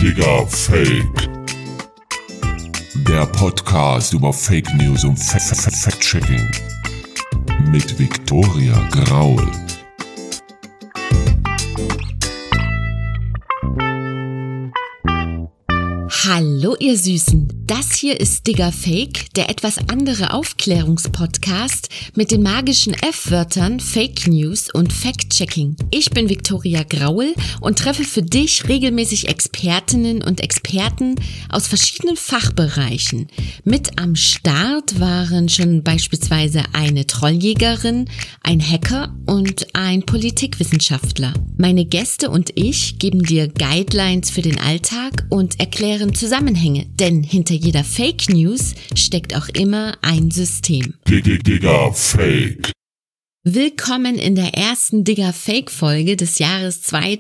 Digga Fake. Der Podcast über Fake News und Fact-Checking. Mit Viktoria Graul. Hallo ihr Süßen, das hier ist Digga Fake, der etwas andere Aufklärungspodcast mit den magischen F-Wörtern Fake News und Fact-Checking. Ich bin Viktoria Graul und treffe für dich regelmäßig Expertinnen und Experten aus verschiedenen Fachbereichen. Mit am Start waren schon beispielsweise eine Trolljägerin, ein Hacker und ein Politikwissenschaftler. Meine Gäste und ich geben dir Guidelines für den Alltag und erklären Zusammenhänge, denn hinter jeder Fake News steckt auch immer ein System. Digga Fake. Willkommen in der ersten Digga Fake Folge des Jahres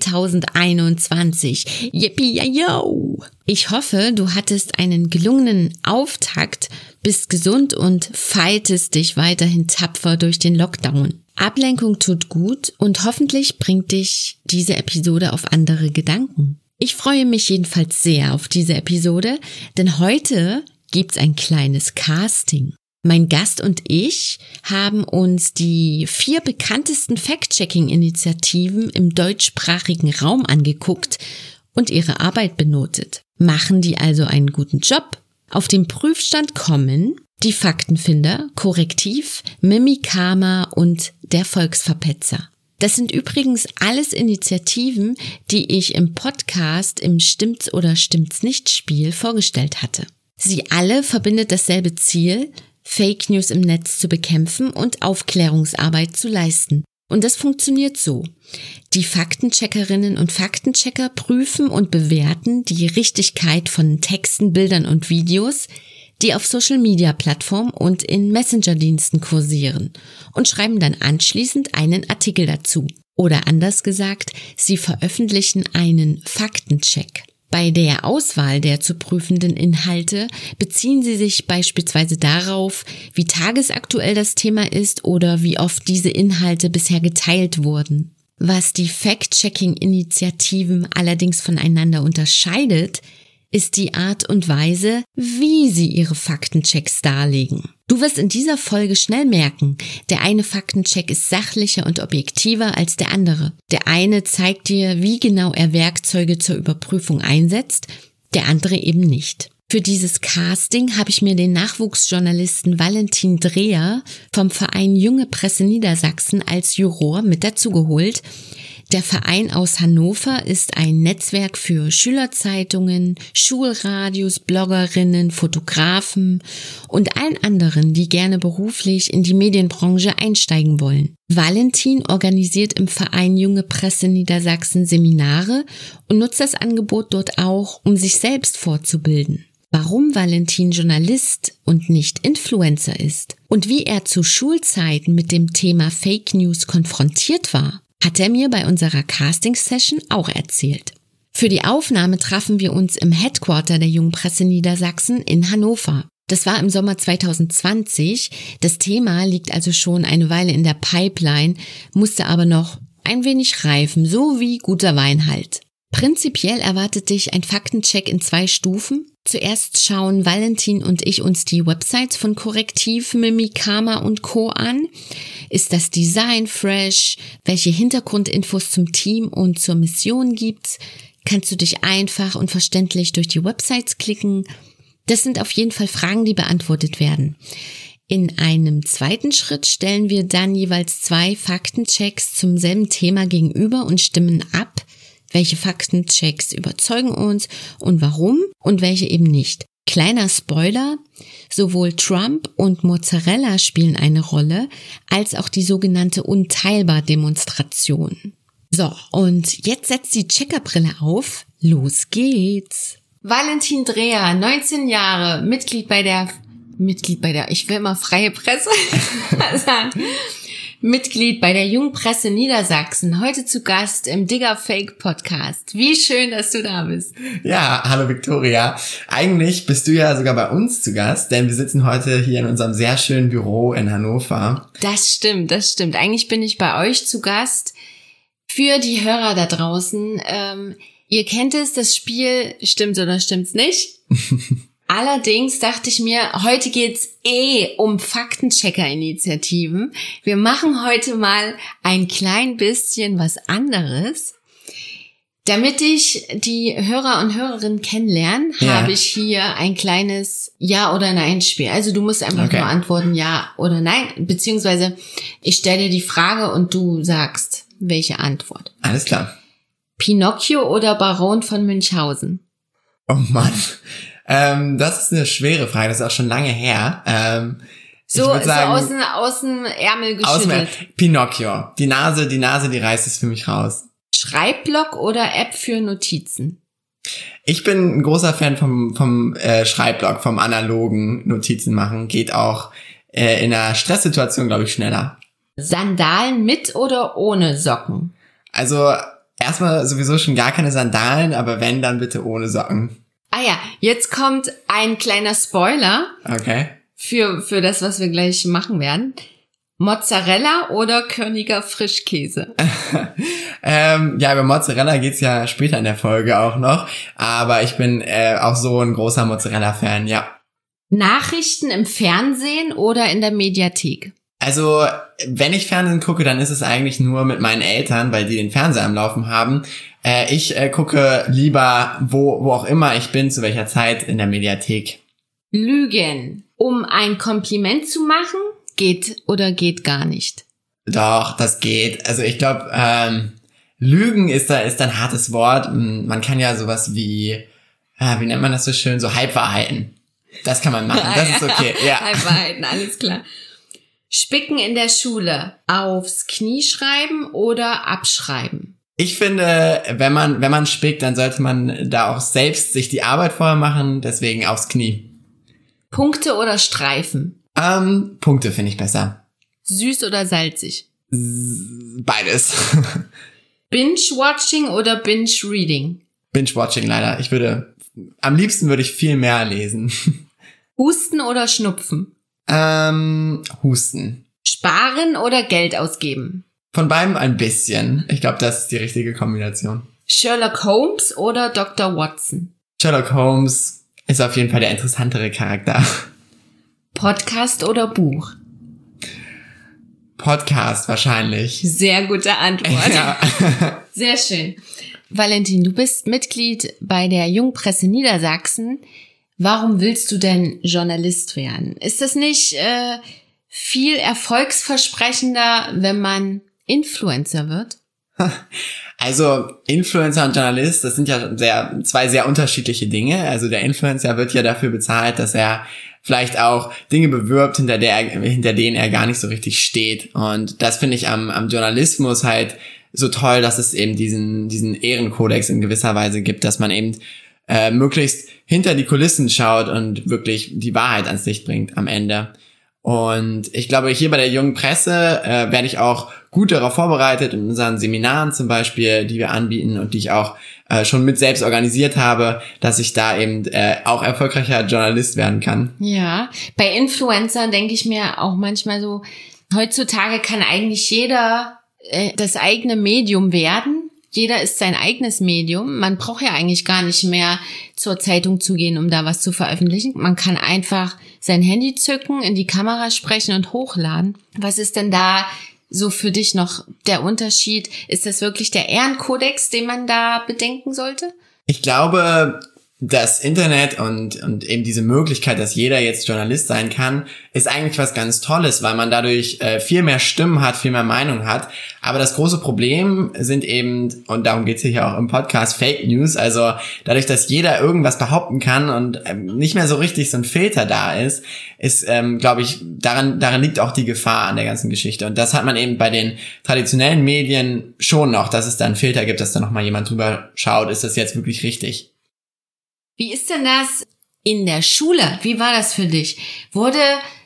2021. Yippie yo! Ich hoffe, du hattest einen gelungenen Auftakt, bist gesund und fightest dich weiterhin tapfer durch den Lockdown. Ablenkung tut gut und hoffentlich bringt dich diese Episode auf andere Gedanken. Ich freue mich jedenfalls sehr auf diese Episode, denn heute gibt's ein kleines Casting. Mein Gast und ich haben uns die 4 bekanntesten Fact-Checking-Initiativen im deutschsprachigen Raum angeguckt und ihre Arbeit benotet. Machen die also einen guten Job? Auf den Prüfstand kommen die Faktenfinder, Korrektiv, Mimikama und der Volksverpetzer. Das sind übrigens alles Initiativen, die ich im Podcast im Stimmt's oder Stimmt's nicht Spiel vorgestellt hatte. Sie alle verbindet dasselbe Ziel, Fake News im Netz zu bekämpfen und Aufklärungsarbeit zu leisten. Und das funktioniert so. Die Faktencheckerinnen und Faktenchecker prüfen und bewerten die Richtigkeit von Texten, Bildern und Videos, die auf Social-Media-Plattformen und in Messenger-Diensten kursieren und schreiben dann anschließend einen Artikel dazu. Oder anders gesagt, sie veröffentlichen einen Faktencheck. Bei der Auswahl der zu prüfenden Inhalte beziehen sie sich beispielsweise darauf, wie tagesaktuell das Thema ist oder wie oft diese Inhalte bisher geteilt wurden. Was die Fact-Checking-Initiativen allerdings voneinander unterscheidet, ist die Art und Weise, wie sie ihre Faktenchecks darlegen. Du wirst in dieser Folge schnell merken, der eine Faktencheck ist sachlicher und objektiver als der andere. Der eine zeigt dir, wie genau er Werkzeuge zur Überprüfung einsetzt, der andere eben nicht. Für dieses Casting habe ich mir den Nachwuchsjournalisten Valentin Dreher vom Verein Junge Presse Niedersachsen als Juror mit dazugeholt. Der Verein aus Hannover ist ein Netzwerk für Schülerzeitungen, Schulradios, Bloggerinnen, Fotografen und allen anderen, die gerne beruflich in die Medienbranche einsteigen wollen. Valentin organisiert im Verein Junge Presse Niedersachsen Seminare und nutzt das Angebot dort auch, um sich selbst fortzubilden. Warum Valentin Journalist und nicht Influencer ist und wie er zu Schulzeiten mit dem Thema Fake News konfrontiert war, hat er mir bei unserer Casting-Session auch erzählt. Für die Aufnahme trafen wir uns im Headquarter der Jungen Presse Niedersachsen in Hannover. Das war im Sommer 2020. Das Thema liegt also schon eine Weile in der Pipeline, musste aber noch ein wenig reifen, so wie guter Wein halt. Prinzipiell erwartet dich ein Faktencheck in 2 Stufen. Zuerst schauen Valentin und ich uns die Websites von Korrektiv, Mimikama und Co. an. Ist das Design fresh? Welche Hintergrundinfos zum Team und zur Mission gibt's? Kannst du dich einfach und verständlich durch die Websites klicken? Das sind auf jeden Fall Fragen, die beantwortet werden. In einem zweiten Schritt stellen wir dann jeweils 2 Faktenchecks zum selben Thema gegenüber und stimmen ab, welche Faktenchecks überzeugen uns und warum und welche eben nicht. Kleiner Spoiler, sowohl Trump und Mozzarella spielen eine Rolle, als auch die sogenannte Unteilbar-Demonstration. So, und jetzt setzt die Checkerbrille auf. Los geht's. Valentin Dreher, 19 Jahre, Mitglied bei der, ich will immer freie Presse sagen. Mitglied bei der Jungen Presse Niedersachsen, heute zu Gast im Digga Fake Podcast. Wie schön, dass du da bist. Ja, hallo Viktoria. Eigentlich bist du ja sogar bei uns zu Gast, denn wir sitzen heute hier in unserem sehr schönen Büro in Hannover. Das stimmt. Eigentlich bin ich bei euch zu Gast. Für die Hörer da draußen, Ihr kennt es, das Spiel, stimmt's oder stimmt's nicht? Allerdings dachte ich mir, heute geht's um Faktenchecker-Initiativen. Wir machen heute mal ein klein bisschen was anderes. Damit ich die Hörer und Hörerinnen kennenlerne, habe ich hier ein kleines Ja- oder Nein-Spiel. Also du musst einfach nur antworten Ja oder Nein, beziehungsweise ich stelle dir die Frage und du sagst, welche Antwort. Alles klar. Pinocchio oder Baron von Münchhausen? Oh Mann. Das ist eine schwere Frage, das ist auch schon lange her. So aus dem Ärmel geschüttelt. Pinocchio. Die Nase, die reißt es für mich raus. Schreibblock oder App für Notizen? Ich bin ein großer Fan vom Schreibblock, vom analogen Notizen machen. Geht auch in einer Stresssituation, glaube ich, schneller. Sandalen mit oder ohne Socken? Also erstmal sowieso schon gar keine Sandalen, aber wenn, dann bitte ohne Socken. Ah ja, jetzt kommt ein kleiner Spoiler. Okay. Für das, was wir gleich machen werden. Mozzarella oder Körniger Frischkäse? Über Mozzarella geht's ja später in der Folge auch noch. Aber ich bin auch so ein großer Mozzarella-Fan, ja. Nachrichten im Fernsehen oder in der Mediathek? Also, wenn ich Fernsehen gucke, dann ist es eigentlich nur mit meinen Eltern, weil die den Fernseher am Laufen haben. Ich gucke lieber, wo auch immer ich bin, zu welcher Zeit in der Mediathek. Lügen, um ein Kompliment zu machen, geht oder geht gar nicht? Doch, das geht. Also ich glaube, Lügen ist ein hartes Wort. Man kann ja sowas wie nennt man das so schön, so Halbwahrheiten. Das kann man machen, das ist okay. Ja. Halbwahrheiten, alles klar. Spicken in der Schule, aufs Knie schreiben oder abschreiben? Ich finde, wenn man spickt, dann sollte man da auch selbst sich die Arbeit vorher machen, deswegen aufs Knie. Punkte oder Streifen? Punkte finde ich besser. Süß oder salzig? Beides. Binge-Watching oder Binge-Reading? Binge-Watching leider. Am liebsten würde ich viel mehr lesen. Husten oder Schnupfen? Husten. Sparen oder Geld ausgeben? Von beidem ein bisschen. Ich glaube, das ist die richtige Kombination. Sherlock Holmes oder Dr. Watson? Sherlock Holmes ist auf jeden Fall der interessantere Charakter. Podcast oder Buch? Podcast wahrscheinlich. Sehr gute Antwort. Ja. Sehr schön. Valentin, du bist Mitglied bei der Jungpresse Niedersachsen. Warum willst du denn Journalist werden? Ist das nicht viel erfolgsversprechender, wenn man Influencer wird? Also Influencer und Journalist, das sind ja zwei sehr unterschiedliche Dinge. Also der Influencer wird ja dafür bezahlt, dass er vielleicht auch Dinge bewirbt, hinter denen er gar nicht so richtig steht. Und das finde ich am Journalismus halt so toll, dass es eben diesen Ehrenkodex in gewisser Weise gibt, dass man eben möglichst hinter die Kulissen schaut und wirklich die Wahrheit ans Licht bringt am Ende. Und ich glaube, hier bei der Jungen Presse werde ich auch gut darauf vorbereitet, in unseren Seminaren zum Beispiel, die wir anbieten und die ich auch schon mit selbst organisiert habe, dass ich da eben auch erfolgreicher Journalist werden kann. Ja, bei Influencern denke ich mir auch manchmal so, heutzutage kann eigentlich jeder das eigene Medium werden. Jeder ist sein eigenes Medium. Man braucht ja eigentlich gar nicht mehr zur Zeitung zu gehen, um da was zu veröffentlichen. Man kann einfach sein Handy zücken, in die Kamera sprechen und hochladen. Was ist denn da so für dich noch der Unterschied? Ist das wirklich der Ehrenkodex, den man da bedenken sollte? Ich glaube, das Internet und eben diese Möglichkeit, dass jeder jetzt Journalist sein kann, ist eigentlich was ganz Tolles, weil man dadurch viel mehr Stimmen hat, viel mehr Meinung hat. Aber das große Problem sind eben, und darum geht's hier auch im Podcast, Fake News. Also dadurch, dass jeder irgendwas behaupten kann und nicht mehr so richtig so ein Filter da ist, glaube ich, daran liegt auch die Gefahr an der ganzen Geschichte. Und das hat man eben bei den traditionellen Medien schon noch, dass es da einen Filter gibt, dass da nochmal jemand drüber schaut, ist das jetzt wirklich richtig? Wie ist denn das in der Schule? Wie war das für dich? Wurde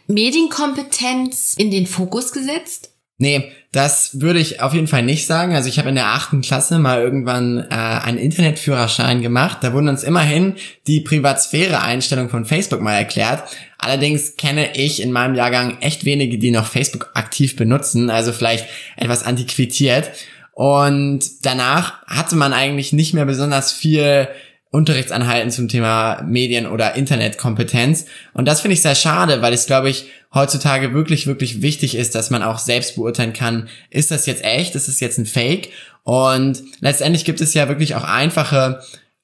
Medienkompetenz in den Fokus gesetzt? Nee, das würde ich auf jeden Fall nicht sagen. Also ich habe in der 8. Klasse mal irgendwann einen Internetführerschein gemacht. Da wurden uns immerhin die Privatsphäre-Einstellung von Facebook mal erklärt. Allerdings kenne ich in meinem Jahrgang echt wenige, die noch Facebook aktiv benutzen. Also vielleicht etwas antiquiert. Und danach hatte man eigentlich nicht mehr besonders viel Unterrichtsanhalten zum Thema Medien- oder Internetkompetenz. Und das finde ich sehr schade, weil es, glaube ich, heutzutage wirklich, wirklich wichtig ist, dass man auch selbst beurteilen kann, ist das jetzt echt, ist das jetzt ein Fake? Und letztendlich gibt es ja wirklich auch einfache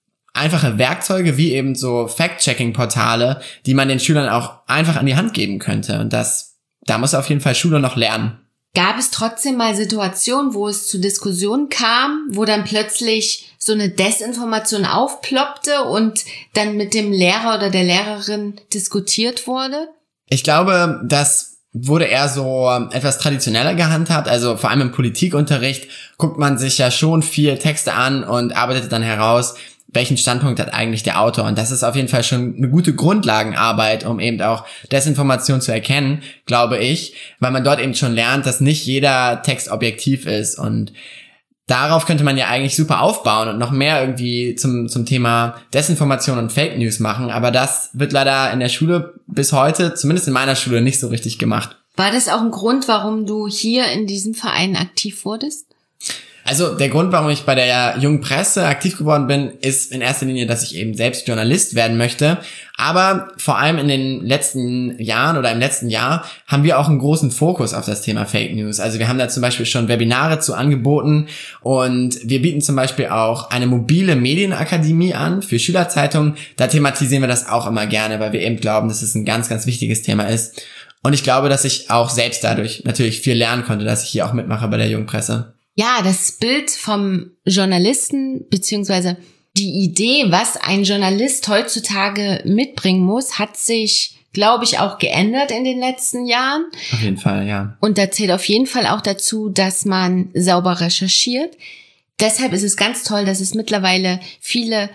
Werkzeuge, wie eben so Fact-Checking-Portale, die man den Schülern auch einfach an die Hand geben könnte. Und da muss auf jeden Fall Schule noch lernen. Gab es trotzdem mal Situationen, wo es zu Diskussionen kam, wo dann plötzlich so eine Desinformation aufploppte und dann mit dem Lehrer oder der Lehrerin diskutiert wurde? Ich glaube, das wurde eher so etwas traditioneller gehandhabt. Also vor allem im Politikunterricht guckt man sich ja schon viel Texte an und arbeitet dann heraus, welchen Standpunkt hat eigentlich der Autor. Und das ist auf jeden Fall schon eine gute Grundlagenarbeit, um eben auch Desinformation zu erkennen, glaube ich, weil man dort eben schon lernt, dass nicht jeder Text objektiv ist. Und darauf könnte man ja eigentlich super aufbauen und noch mehr irgendwie zum Thema Desinformation und Fake News machen. Aber das wird leider in der Schule bis heute, zumindest in meiner Schule, nicht so richtig gemacht. War das auch ein Grund, warum du hier in diesem Verein aktiv wurdest? Also der Grund, warum ich bei der Jungen Presse aktiv geworden bin, ist in erster Linie, dass ich eben selbst Journalist werden möchte. Aber vor allem in den letzten Jahren oder im letzten Jahr haben wir auch einen großen Fokus auf das Thema Fake News. Also wir haben da zum Beispiel schon Webinare zu angeboten und wir bieten zum Beispiel auch eine mobile Medienakademie an für Schülerzeitungen. Da thematisieren wir das auch immer gerne, weil wir eben glauben, dass es ein ganz, ganz wichtiges Thema ist. Und ich glaube, dass ich auch selbst dadurch natürlich viel lernen konnte, dass ich hier auch mitmache bei der Jungen Presse. Ja, das Bild vom Journalisten beziehungsweise die Idee, was ein Journalist heutzutage mitbringen muss, hat sich, glaube ich, auch geändert in den letzten Jahren. Auf jeden Fall, ja. Und da zählt auf jeden Fall auch dazu, dass man sauber recherchiert. Deshalb ist es ganz toll, dass es mittlerweile viele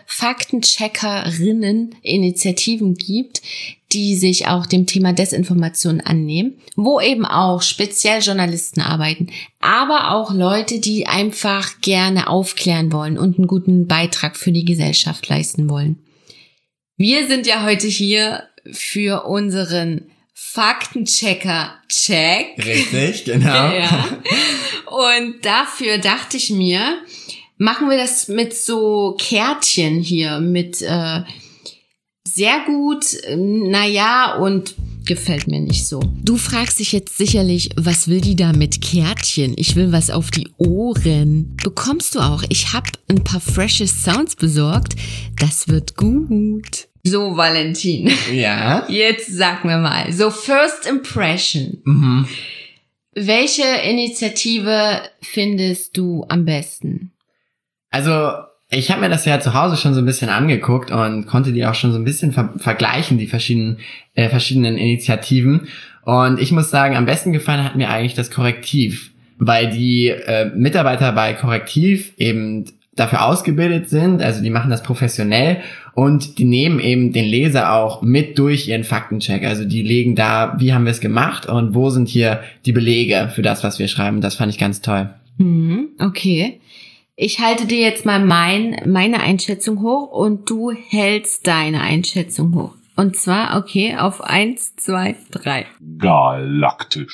Faktencheckerinnen, Initiativen gibt, die sich auch dem Thema Desinformation annehmen, wo eben auch speziell Journalisten arbeiten, aber auch Leute, die einfach gerne aufklären wollen und einen guten Beitrag für die Gesellschaft leisten wollen. Wir sind ja heute hier für unseren Faktenchecker-Check. Richtig, genau. Ja. Und dafür dachte ich mir, machen wir das mit so Kärtchen hier, mit sehr gut, naja, und gefällt mir nicht so. Du fragst dich jetzt sicherlich, was will die da mit Kärtchen? Ich will was auf die Ohren. Bekommst du auch. Ich habe ein paar frische Sounds besorgt. Das wird gut. So, Valentin. Ja? Jetzt sag mir mal, so First Impression. Mhm. Welche Initiative findest du am besten? Also, ich habe mir das ja zu Hause schon so ein bisschen angeguckt und konnte die auch schon so ein bisschen vergleichen, die verschiedenen Initiativen. Und ich muss sagen, am besten gefallen hat mir eigentlich das Korrektiv, weil die Mitarbeiter bei Korrektiv eben dafür ausgebildet sind, also die machen das professionell und die nehmen eben den Leser auch mit durch ihren Faktencheck. Also die legen da, wie haben wir es gemacht und wo sind hier die Belege für das, was wir schreiben. Das fand ich ganz toll. Okay. Ich halte dir jetzt mal meine Einschätzung hoch und du hältst deine Einschätzung hoch. Und zwar, okay, auf 1, 2, 3. Galaktisch.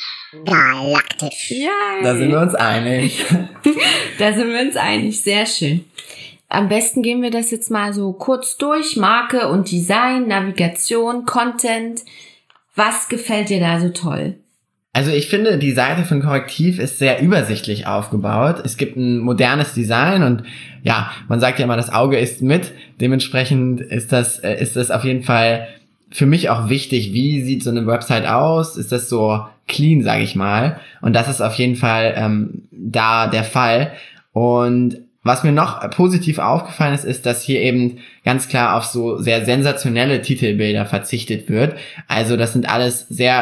Ja. Da sind wir uns einig. Da sind wir uns einig. Sehr schön. Am besten gehen wir das jetzt mal so kurz durch. Marke und Design, Navigation, Content. Was gefällt dir da so toll? Also ich finde, die Seite von Korrektiv ist sehr übersichtlich aufgebaut. Es gibt ein modernes Design und ja, man sagt ja immer, das Auge isst mit. Dementsprechend ist das auf jeden Fall für mich auch wichtig. Wie sieht so eine Website aus? Ist das so clean, sage ich mal? Und das ist auf jeden Fall da der Fall. Und was mir noch positiv aufgefallen ist, dass hier eben ganz klar auf so sehr sensationelle Titelbilder verzichtet wird. Also das sind alles sehr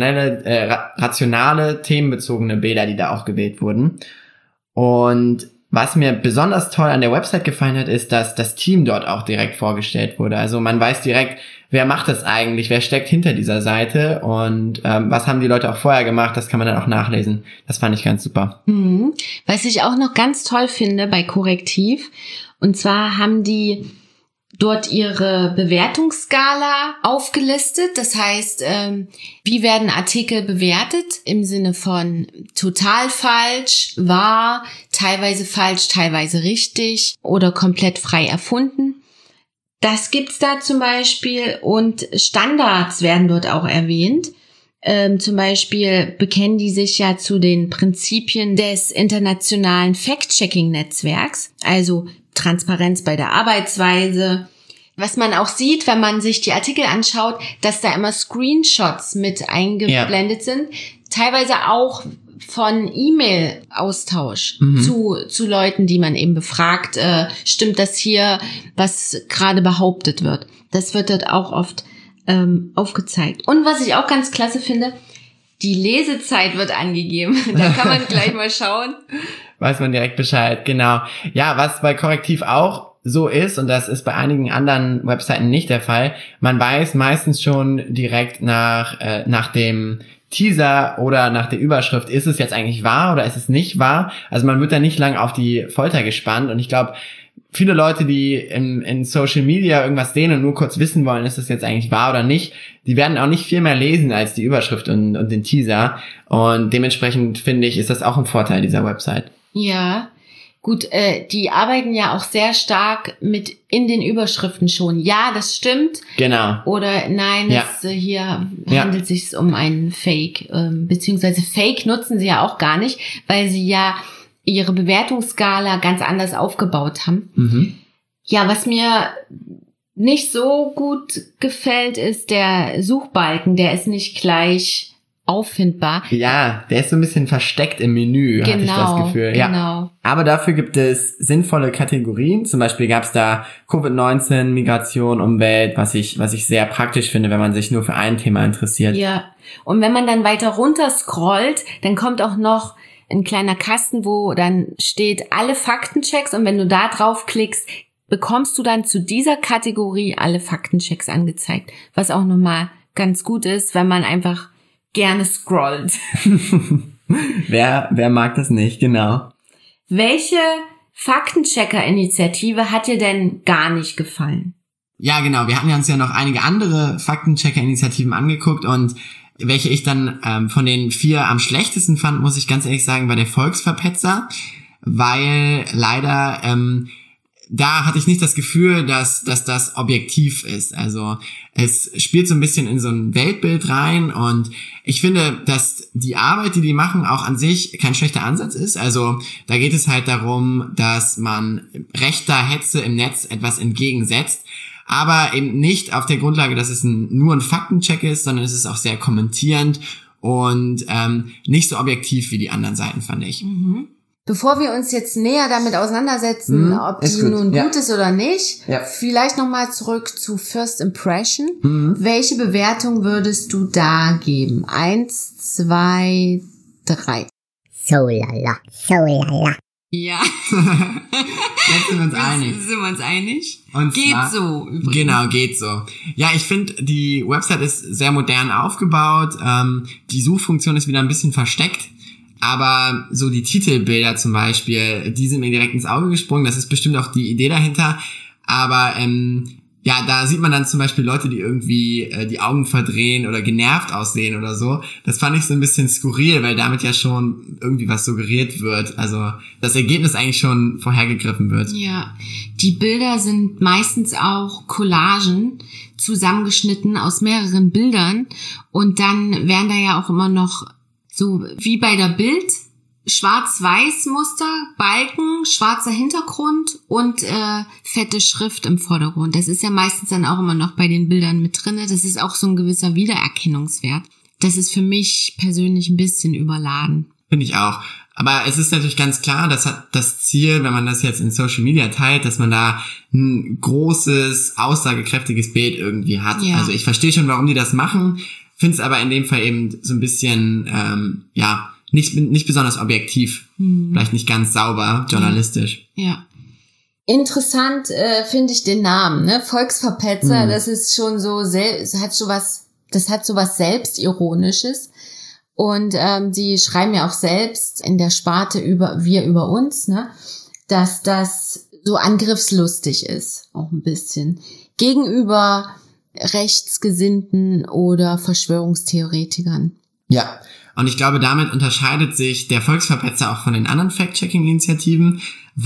rationale, themenbezogene Bilder, die da auch gewählt wurden. Und was mir besonders toll an der Website gefallen hat, ist, dass das Team dort auch direkt vorgestellt wurde. Also man weiß direkt, wer macht das eigentlich, wer steckt hinter dieser Seite und was haben die Leute auch vorher gemacht, das kann man dann auch nachlesen. Das fand ich ganz super. Was ich auch noch ganz toll finde bei Korrektiv, und zwar haben die dort ihre Bewertungsskala aufgelistet. Das heißt, wie werden Artikel bewertet im Sinne von total falsch, wahr, teilweise falsch, teilweise richtig oder komplett frei erfunden. Das gibt's da zum Beispiel und Standards werden dort auch erwähnt. Zum Beispiel bekennen die sich ja zu den Prinzipien des internationalen Fact-Checking-Netzwerks, also Transparenz bei der Arbeitsweise. Was man auch sieht, wenn man sich die Artikel anschaut, dass da immer Screenshots mit eingeblendet sind, teilweise auch von E-Mail-Austausch zu Leuten, die man eben befragt, stimmt das hier, was gerade behauptet wird. Das wird dort auch oft aufgezeigt. Und was ich auch ganz klasse finde, die Lesezeit wird angegeben. Da kann man gleich mal schauen. Weiß man direkt Bescheid, genau. Ja, was bei Korrektiv auch so ist, und das ist bei einigen anderen Webseiten nicht der Fall, man weiß meistens schon direkt nach dem Teaser oder nach der Überschrift, ist es jetzt eigentlich wahr oder ist es nicht wahr? Also man wird da nicht lang auf die Folter gespannt, und ich glaube, viele Leute, die in Social Media irgendwas sehen und nur kurz wissen wollen, ist das jetzt eigentlich wahr oder nicht, die werden auch nicht viel mehr lesen als die Überschrift und den Teaser, und dementsprechend finde ich, ist das auch ein Vorteil dieser Website. Ja, gut, die arbeiten ja auch sehr stark mit in den Überschriften schon. Ja, das stimmt. Genau. Oder nein, hier handelt es sich um einen Fake. Beziehungsweise Fake nutzen sie ja auch gar nicht, weil sie ja ihre Bewertungsskala ganz anders aufgebaut haben. Mhm. Ja, was mir nicht so gut gefällt, ist der Suchbalken. Der ist nicht gleich auffindbar. Ja, der ist so ein bisschen versteckt im Menü, hatte ich das Gefühl. Ja. Genau. Aber dafür gibt es sinnvolle Kategorien. Zum Beispiel gab es da Covid-19, Migration, Umwelt, was ich sehr praktisch finde, wenn man sich nur für ein Thema interessiert. Ja, und wenn man dann weiter runter scrollt, dann kommt auch noch ein kleiner Kasten, wo dann steht alle Faktenchecks, und wenn du da drauf klickst, bekommst du dann zu dieser Kategorie alle Faktenchecks angezeigt, was auch nochmal ganz gut ist, wenn man einfach gerne scrollt. Wer mag das nicht, genau. Welche Faktenchecker-Initiative hat dir denn gar nicht gefallen? Ja, genau. Wir hatten ja uns ja noch einige andere Faktenchecker-Initiativen angeguckt, und welche ich dann von den 4 am schlechtesten fand, muss ich ganz ehrlich sagen, war der Volksverpetzer, weil leider da hatte ich nicht das Gefühl, dass das objektiv ist. Also es spielt so ein bisschen in so ein Weltbild rein, und ich finde, dass die Arbeit, die machen, auch an sich kein schlechter Ansatz ist. Also da geht es halt darum, dass man rechter Hetze im Netz etwas entgegensetzt, aber eben nicht auf der Grundlage, dass es nur ein Faktencheck ist, sondern es ist auch sehr kommentierend und nicht so objektiv wie die anderen Seiten, fand ich. Mhm. Bevor wir uns jetzt näher damit auseinandersetzen, ob die nun gut ist oder nicht, vielleicht nochmal zurück zu First Impression. Welche Bewertung würdest du da geben? 1, 2, 3. So lala. Ja. Jetzt sind wir uns einig. Sind wir uns einig? Und geht zwar, so übrigens. Genau, geht so. Ja, ich finde, die Website ist sehr modern aufgebaut. Die Suchfunktion ist wieder ein bisschen versteckt. Aber so die Titelbilder zum Beispiel, die sind mir direkt ins Auge gesprungen. Das ist bestimmt auch die Idee dahinter. Aber ja, da sieht man dann zum Beispiel Leute, die irgendwie die Augen verdrehen oder genervt aussehen oder so. Das fand ich so ein bisschen skurril, weil damit ja schon irgendwie was suggeriert wird. Also das Ergebnis eigentlich schon vorhergegriffen wird. Ja, die Bilder sind meistens auch Collagen, zusammengeschnitten aus mehreren Bildern. Und dann werden da ja auch immer noch so wie bei der Bild, Schwarz-Weiß-Muster, Balken, schwarzer Hintergrund und fette Schrift im Vordergrund. Das ist ja meistens dann auch immer noch bei den Bildern mit drin. Das ist auch so ein gewisser Wiedererkennungswert. Das ist für mich persönlich ein bisschen überladen. Finde ich auch. Aber es ist natürlich ganz klar, das hat das Ziel, wenn man das jetzt in Social Media teilt, dass man da ein großes, aussagekräftiges Bild irgendwie hat. Ja. Also ich verstehe schon, warum die das machen. Finde es aber in dem Fall eben so ein bisschen, nicht besonders objektiv, vielleicht nicht ganz sauber, journalistisch. Ja. Interessant finde ich den Namen, ne? Volksverpetzer, das ist schon so, das hat so was Selbstironisches. Und die schreiben ja auch selbst in der Sparte wir über uns, ne? Dass das so angriffslustig ist, auch ein bisschen, gegenüber Rechtsgesinnten oder Verschwörungstheoretikern. Ja, und ich glaube, damit unterscheidet sich der Volksverpetzer auch von den anderen Fact-Checking-Initiativen,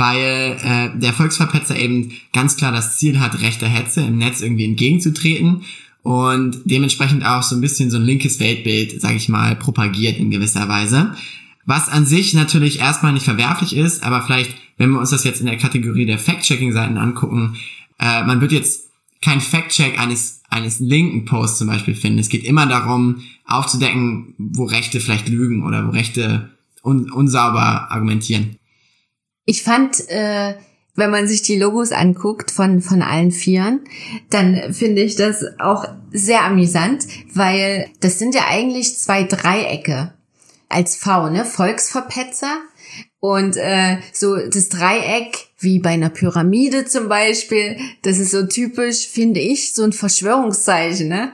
weil der Volksverpetzer eben ganz klar das Ziel hat, rechter Hetze im Netz irgendwie entgegenzutreten und dementsprechend auch so ein bisschen so ein linkes Weltbild, sage ich mal, propagiert in gewisser Weise. Was an sich natürlich erstmal nicht verwerflich ist, aber vielleicht, wenn wir uns das jetzt in der Kategorie der Fact-Checking-Seiten angucken, man wird jetzt kein Fact-Check eines linken Posts zum Beispiel finden. Es geht immer darum, aufzudecken, wo Rechte vielleicht lügen oder wo Rechte unsauber argumentieren. Ich fand, wenn man sich die Logos anguckt von allen Vieren, dann finde ich das auch sehr amüsant, weil das sind ja eigentlich 2 Dreiecke als V, ne? Volksverpetzer und so das Dreieck wie bei einer Pyramide zum Beispiel, das ist so typisch, finde ich, so ein Verschwörungszeichen, ne?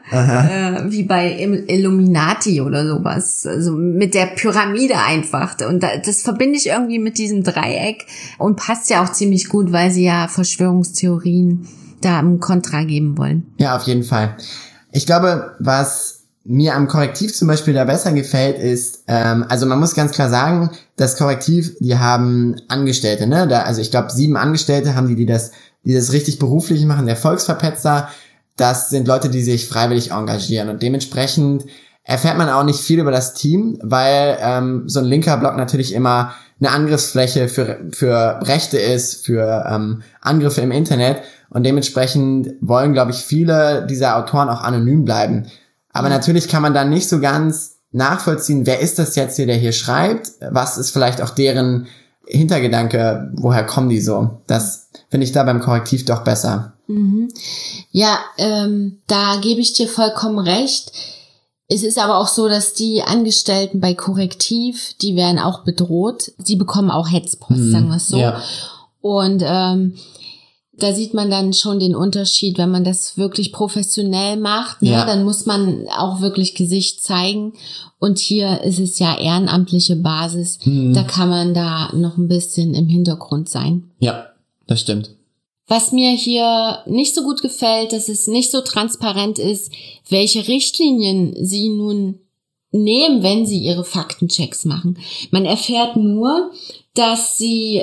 Wie bei Illuminati oder sowas, also mit der Pyramide einfach. Und das verbinde ich irgendwie mit diesem Dreieck und passt ja auch ziemlich gut, weil sie ja Verschwörungstheorien da im Kontra geben wollen. Ja, auf jeden Fall. Ich glaube, was mir am Korrektiv zum Beispiel da besser gefällt, ist, also man muss ganz klar sagen, das Korrektiv, die haben Angestellte, ne? Also ich glaube 7 Angestellte haben die das richtig beruflich machen. Der Volksverpetzer, das sind Leute, die sich freiwillig engagieren und dementsprechend erfährt man auch nicht viel über das Team, weil so ein linker Blog natürlich immer eine Angriffsfläche für Rechte ist, für Angriffe im Internet und dementsprechend wollen, glaube ich, viele dieser Autoren auch anonym bleiben. Aber natürlich kann man dann nicht so ganz nachvollziehen, wer ist das jetzt hier, der hier schreibt? Was ist vielleicht auch deren Hintergedanke? Woher kommen die so? Das finde ich da beim Korrektiv doch besser. Ja, da gebe ich dir vollkommen recht. Es ist aber auch so, dass die Angestellten bei Korrektiv, die werden auch bedroht. Sie bekommen auch Hetzpost, sagen wir es so. Ja. Und da sieht man dann schon den Unterschied, wenn man das wirklich professionell macht, ne? Ja. Dann muss man auch wirklich Gesicht zeigen. Und hier ist es ja ehrenamtliche Basis. Da kann man da noch ein bisschen im Hintergrund sein. Ja, das stimmt. Was mir hier nicht so gut gefällt, dass es nicht so transparent ist, welche Richtlinien sie nun nehmen, wenn sie ihre Faktenchecks machen. Man erfährt nur, dass sie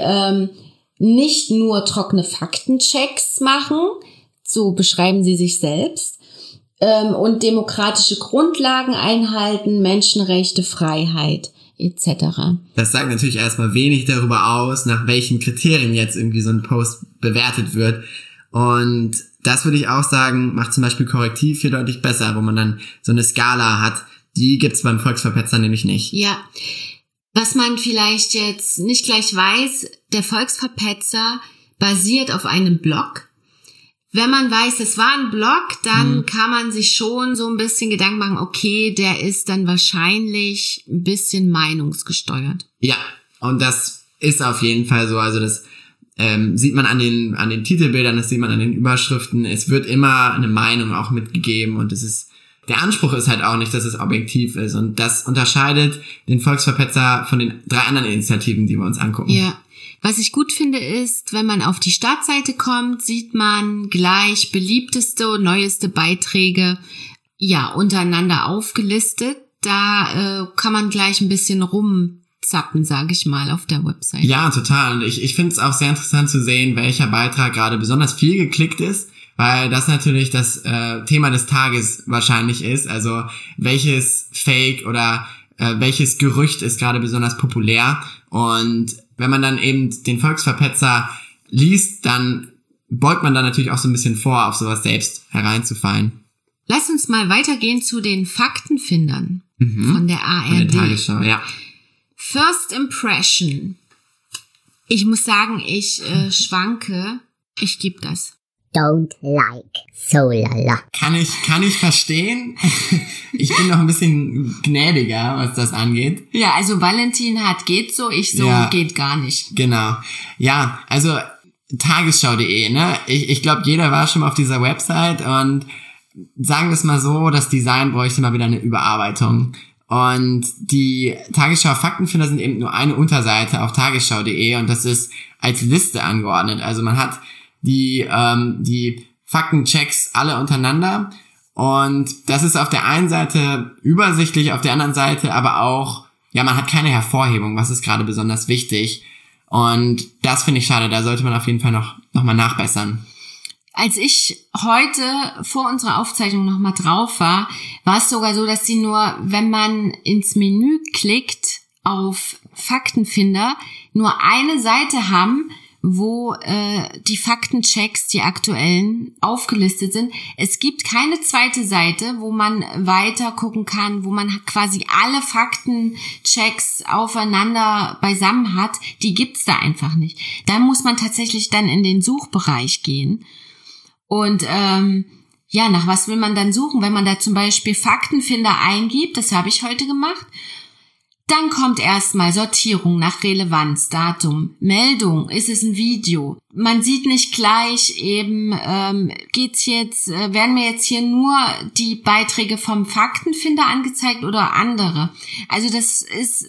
nicht nur trockene Faktenchecks machen, so beschreiben sie sich selbst, und demokratische Grundlagen einhalten, Menschenrechte, Freiheit etc. Das sagt natürlich erstmal wenig darüber aus, nach welchen Kriterien jetzt irgendwie so ein Post bewertet wird. Und das würde ich auch sagen, macht zum Beispiel Korrektiv hier deutlich besser, wo man dann so eine Skala hat. Die gibt's beim Volksverpetzer nämlich nicht. Ja. Was man vielleicht jetzt nicht gleich weiß, der Volksverpetzer basiert auf einem Blog. Wenn man weiß, es war ein Blog, dann kann man sich schon so ein bisschen Gedanken machen, okay, der ist dann wahrscheinlich ein bisschen meinungsgesteuert. Ja, und das ist auf jeden Fall so. Also das sieht man an den Titelbildern, das sieht man an den Überschriften. Es wird immer eine Meinung auch mitgegeben und der Anspruch ist halt auch nicht, dass es objektiv ist. Und das unterscheidet den Volksverpetzer von den 3 anderen Initiativen, die wir uns angucken. Ja. Was ich gut finde ist, wenn man auf die Startseite kommt, sieht man gleich beliebteste und neueste Beiträge ja untereinander aufgelistet. Da kann man gleich ein bisschen rumzappen, sage ich mal, auf der Website. Ja, total. Und ich finde es auch sehr interessant zu sehen, welcher Beitrag gerade besonders viel geklickt ist. Weil das natürlich das Thema des Tages wahrscheinlich ist. Also welches Fake oder welches Gerücht ist gerade besonders populär. Und wenn man dann eben den Volksverpetzer liest, dann beugt man da natürlich auch so ein bisschen vor, auf sowas selbst hereinzufallen. Lass uns mal weitergehen zu den Faktenfindern von der ARD. Von der Tagesschau, ja. First Impression. Ich muss sagen, ich schwanke. Ich gebe das. Don't like. So lala. Kann ich verstehen. Ich bin noch ein bisschen gnädiger, was das angeht. Ja, also Valentin geht so, ja, geht gar nicht. Genau. Ja, also tagesschau.de, ne? Ich glaube, jeder war schon mal auf dieser Website und sagen wir es mal so, das Design bräuchte mal wieder eine Überarbeitung. Und die Tagesschau Faktenfinder sind eben nur eine Unterseite auf tagesschau.de und das ist als Liste angeordnet. Also man hat die Faktenchecks alle untereinander und das ist auf der einen Seite übersichtlich, auf der anderen Seite aber auch, ja, man hat keine Hervorhebung, was ist gerade besonders wichtig. Und das finde ich schade, da sollte man auf jeden Fall noch mal nachbessern. Als ich heute vor unserer Aufzeichnung nochmal drauf war, war es sogar so, dass sie nur, wenn man ins Menü klickt auf Faktenfinder, nur eine Seite haben, wo die Faktenchecks, die aktuellen, aufgelistet sind. Es gibt keine zweite Seite, wo man weiter gucken kann, wo man quasi alle Faktenchecks aufeinander beisammen hat. Die gibt's da einfach nicht. Da muss man tatsächlich dann in den Suchbereich gehen. Und nach was will man dann suchen? Wenn man da zum Beispiel Faktenfinder eingibt, das habe ich heute gemacht, dann kommt erstmal Sortierung nach Relevanz, Datum, Meldung, ist es ein Video? Man sieht nicht gleich eben, werden mir jetzt hier nur die Beiträge vom Faktenfinder angezeigt oder andere? Also das ist...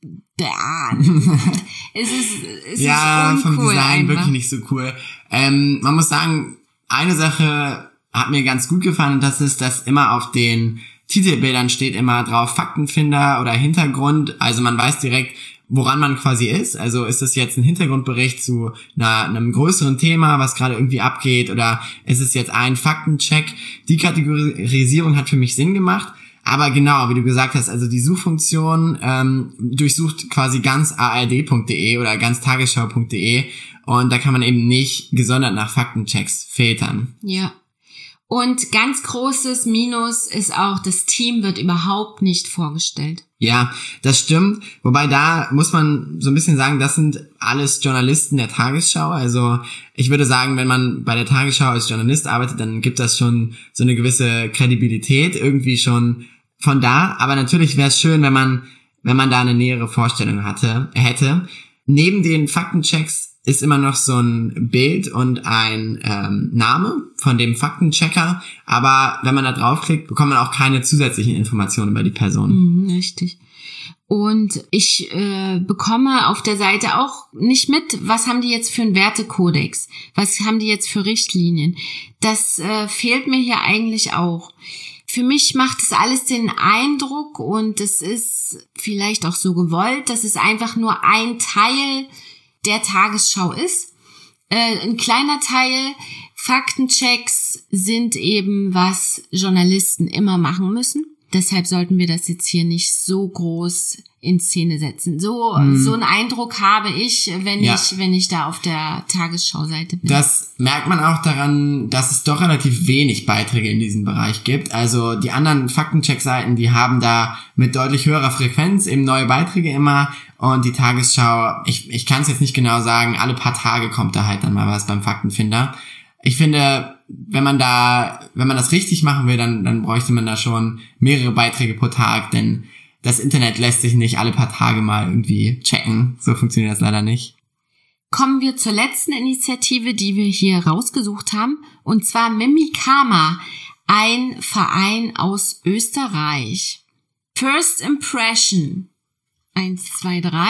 es ist uncool vom Design einfach. Wirklich nicht so cool. Man muss sagen, eine Sache hat mir ganz gut gefallen und das ist, dass immer auf den Titelbildern steht immer drauf Faktenfinder oder Hintergrund, also man weiß direkt, woran man quasi ist, also ist es jetzt ein Hintergrundbericht zu einem größeren Thema, was gerade irgendwie abgeht oder ist es jetzt ein Faktencheck. Die Kategorisierung hat für mich Sinn gemacht, aber genau, wie du gesagt hast, also die Suchfunktion durchsucht quasi ganz ard.de oder ganz tagesschau.de und da kann man eben nicht gesondert nach Faktenchecks filtern. Ja. Und ganz großes Minus ist auch, das Team wird überhaupt nicht vorgestellt. Ja, das stimmt. Wobei da muss man so ein bisschen sagen, das sind alles Journalisten der Tagesschau. Also ich würde sagen, wenn man bei der Tagesschau als Journalist arbeitet, dann gibt das schon so eine gewisse Kredibilität irgendwie schon von da. Aber natürlich wäre es schön, wenn man da eine nähere Vorstellung hätte. Neben den Faktenchecks ist immer noch so ein Bild und ein Name von dem Faktenchecker, aber wenn man da draufklickt, bekommt man auch keine zusätzlichen Informationen über die Person. Richtig. Und ich bekomme auf der Seite auch nicht mit, was haben die jetzt für einen Wertekodex, was haben die jetzt für Richtlinien. Das fehlt mir hier eigentlich auch. Für mich macht es alles den Eindruck, und es ist vielleicht auch so gewollt, dass es einfach nur ein Teil der Tagesschau ist. Ein kleiner Teil. Faktenchecks sind eben, was Journalisten immer machen müssen. Deshalb sollten wir das jetzt hier nicht so groß in Szene setzen. So einen Eindruck habe ich, wenn ich da auf der Tagesschau-Seite bin. Das merkt man auch daran, dass es doch relativ wenig Beiträge in diesem Bereich gibt. Also die anderen Faktencheck-Seiten, die haben da mit deutlich höherer Frequenz eben neue Beiträge immer. Und die Tagesschau, ich kann es jetzt nicht genau sagen, alle paar Tage kommt da halt dann mal was beim Faktenfinder. Ich finde, wenn man das richtig machen will, dann bräuchte man da schon mehrere Beiträge pro Tag, denn das Internet lässt sich nicht alle paar Tage mal irgendwie checken. So funktioniert das leider nicht. Kommen wir zur letzten Initiative, die wir hier rausgesucht haben, und zwar Mimikama, ein Verein aus Österreich. First Impression. 1, 2, 3.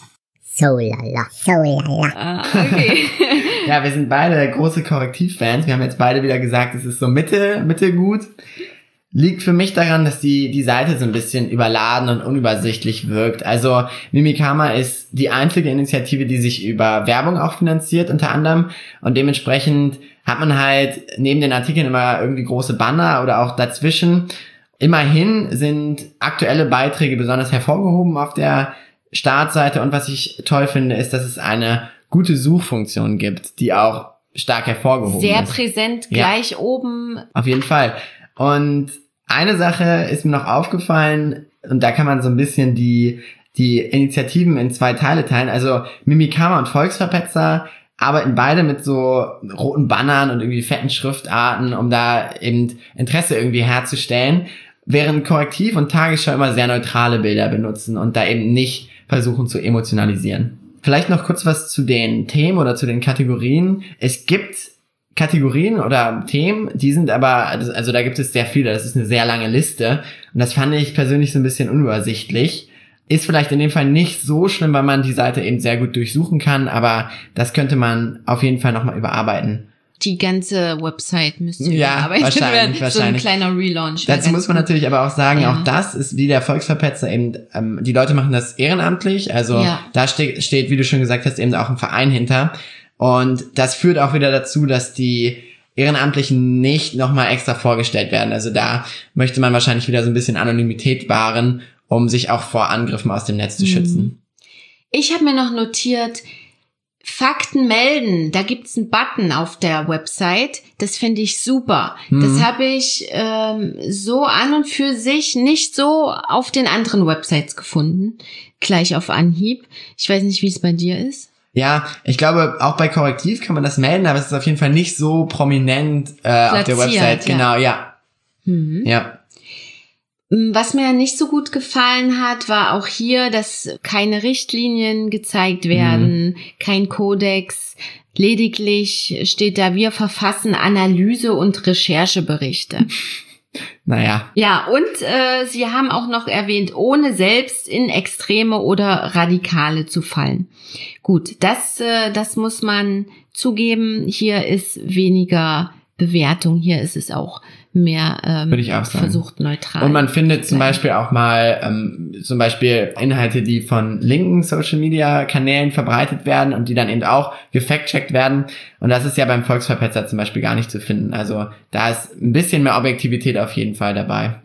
So lala, so lala. Okay. Ja, wir sind beide große Korrektivfans. Wir haben jetzt beide wieder gesagt, es ist so mittelgut. Liegt für mich daran, dass die Seite so ein bisschen überladen und unübersichtlich wirkt. Also Mimikama ist die einzige Initiative, die sich über Werbung auch finanziert, unter anderem. Und dementsprechend hat man halt neben den Artikeln immer irgendwie große Banner oder auch dazwischen. Immerhin sind aktuelle Beiträge besonders hervorgehoben auf der Startseite. Und was ich toll finde, ist, dass es eine gute Suchfunktion gibt, die auch stark hervorgehoben Sehr ist. Sehr präsent, gleich oben. Auf jeden Fall. Und eine Sache ist mir noch aufgefallen, und da kann man so ein bisschen die Initiativen in 2 Teile teilen. Also Mimikama und Volksverpetzer arbeiten beide mit so roten Bannern und irgendwie fetten Schriftarten, um da eben Interesse irgendwie herzustellen, während Korrektiv und Tagesschau immer sehr neutrale Bilder benutzen und da eben nicht versuchen zu emotionalisieren. Vielleicht noch kurz was zu den Themen oder zu den Kategorien. Es gibt Kategorien oder Themen, die sind aber, also da gibt es sehr viele, das ist eine sehr lange Liste und das fand ich persönlich so ein bisschen unübersichtlich. Ist vielleicht in dem Fall nicht so schlimm, weil man die Seite eben sehr gut durchsuchen kann, aber das könnte man auf jeden Fall nochmal überarbeiten. Die ganze Website müsste überarbeitet werden. So ein kleiner Relaunch. Dazu muss man natürlich aber auch sagen, auch das ist wie der Volksverpetzer eben, die Leute machen das ehrenamtlich, also da steht, wie du schon gesagt hast, eben auch ein Verein hinter. Und das führt auch wieder dazu, dass die Ehrenamtlichen nicht nochmal extra vorgestellt werden. Also da möchte man wahrscheinlich wieder so ein bisschen Anonymität wahren, um sich auch vor Angriffen aus dem Netz zu schützen. Ich habe mir noch notiert, Fakten melden. Da gibt's einen Button auf der Website. Das finde ich super. Das habe ich so an und für sich nicht so auf den anderen Websites gefunden. Gleich auf Anhieb. Ich weiß nicht, wie es bei dir ist. Ja, ich glaube, auch bei Korrektiv kann man das melden, aber es ist auf jeden Fall nicht so prominent auf der Website. Genau, ja. Ja. Was mir nicht so gut gefallen hat, war auch hier, dass keine Richtlinien gezeigt werden, kein Kodex. Lediglich steht da, wir verfassen Analyse- und Rechercheberichte. Naja. Ja, und sie haben auch noch erwähnt, ohne selbst in Extreme oder Radikale zu fallen. Gut, das muss man zugeben. Hier ist weniger Bewertung, hier ist es auch mehr würde ich auch sagen, versucht neutral. Und man findet zum Beispiel auch mal zum Beispiel Inhalte, die von linken Social-Media-Kanälen verbreitet werden und die dann eben auch gefact-checkt werden. Und das ist ja beim Volksverpetzer zum Beispiel gar nicht zu finden. Also da ist ein bisschen mehr Objektivität auf jeden Fall dabei.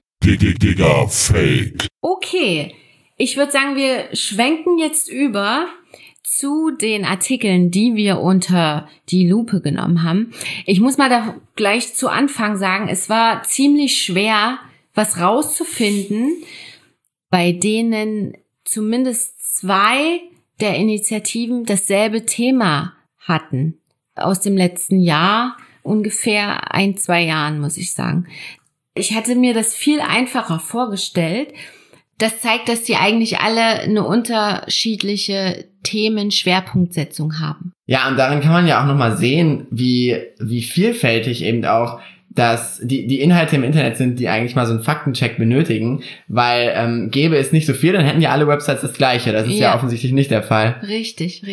Digga, Fake. Okay, ich würde sagen, wir schwenken jetzt über zu den Artikeln, die wir unter die Lupe genommen haben. Ich muss mal da gleich zu Anfang sagen, es war ziemlich schwer, was rauszufinden, bei denen zumindest 2 der Initiativen dasselbe Thema hatten. Aus dem letzten Jahr, ungefähr 1-2 Jahren, muss ich sagen. Ich hatte mir das viel einfacher vorgestellt. Das zeigt, dass die eigentlich alle eine unterschiedliche Themenschwerpunktsetzung haben. Ja, und darin kann man ja auch nochmal sehen, wie vielfältig eben auch dass die Inhalte im Internet sind, die eigentlich mal so einen Faktencheck benötigen, weil gäbe es nicht so viel, dann hätten ja alle Websites das Gleiche. Das ist ja offensichtlich nicht der Fall. Richtig.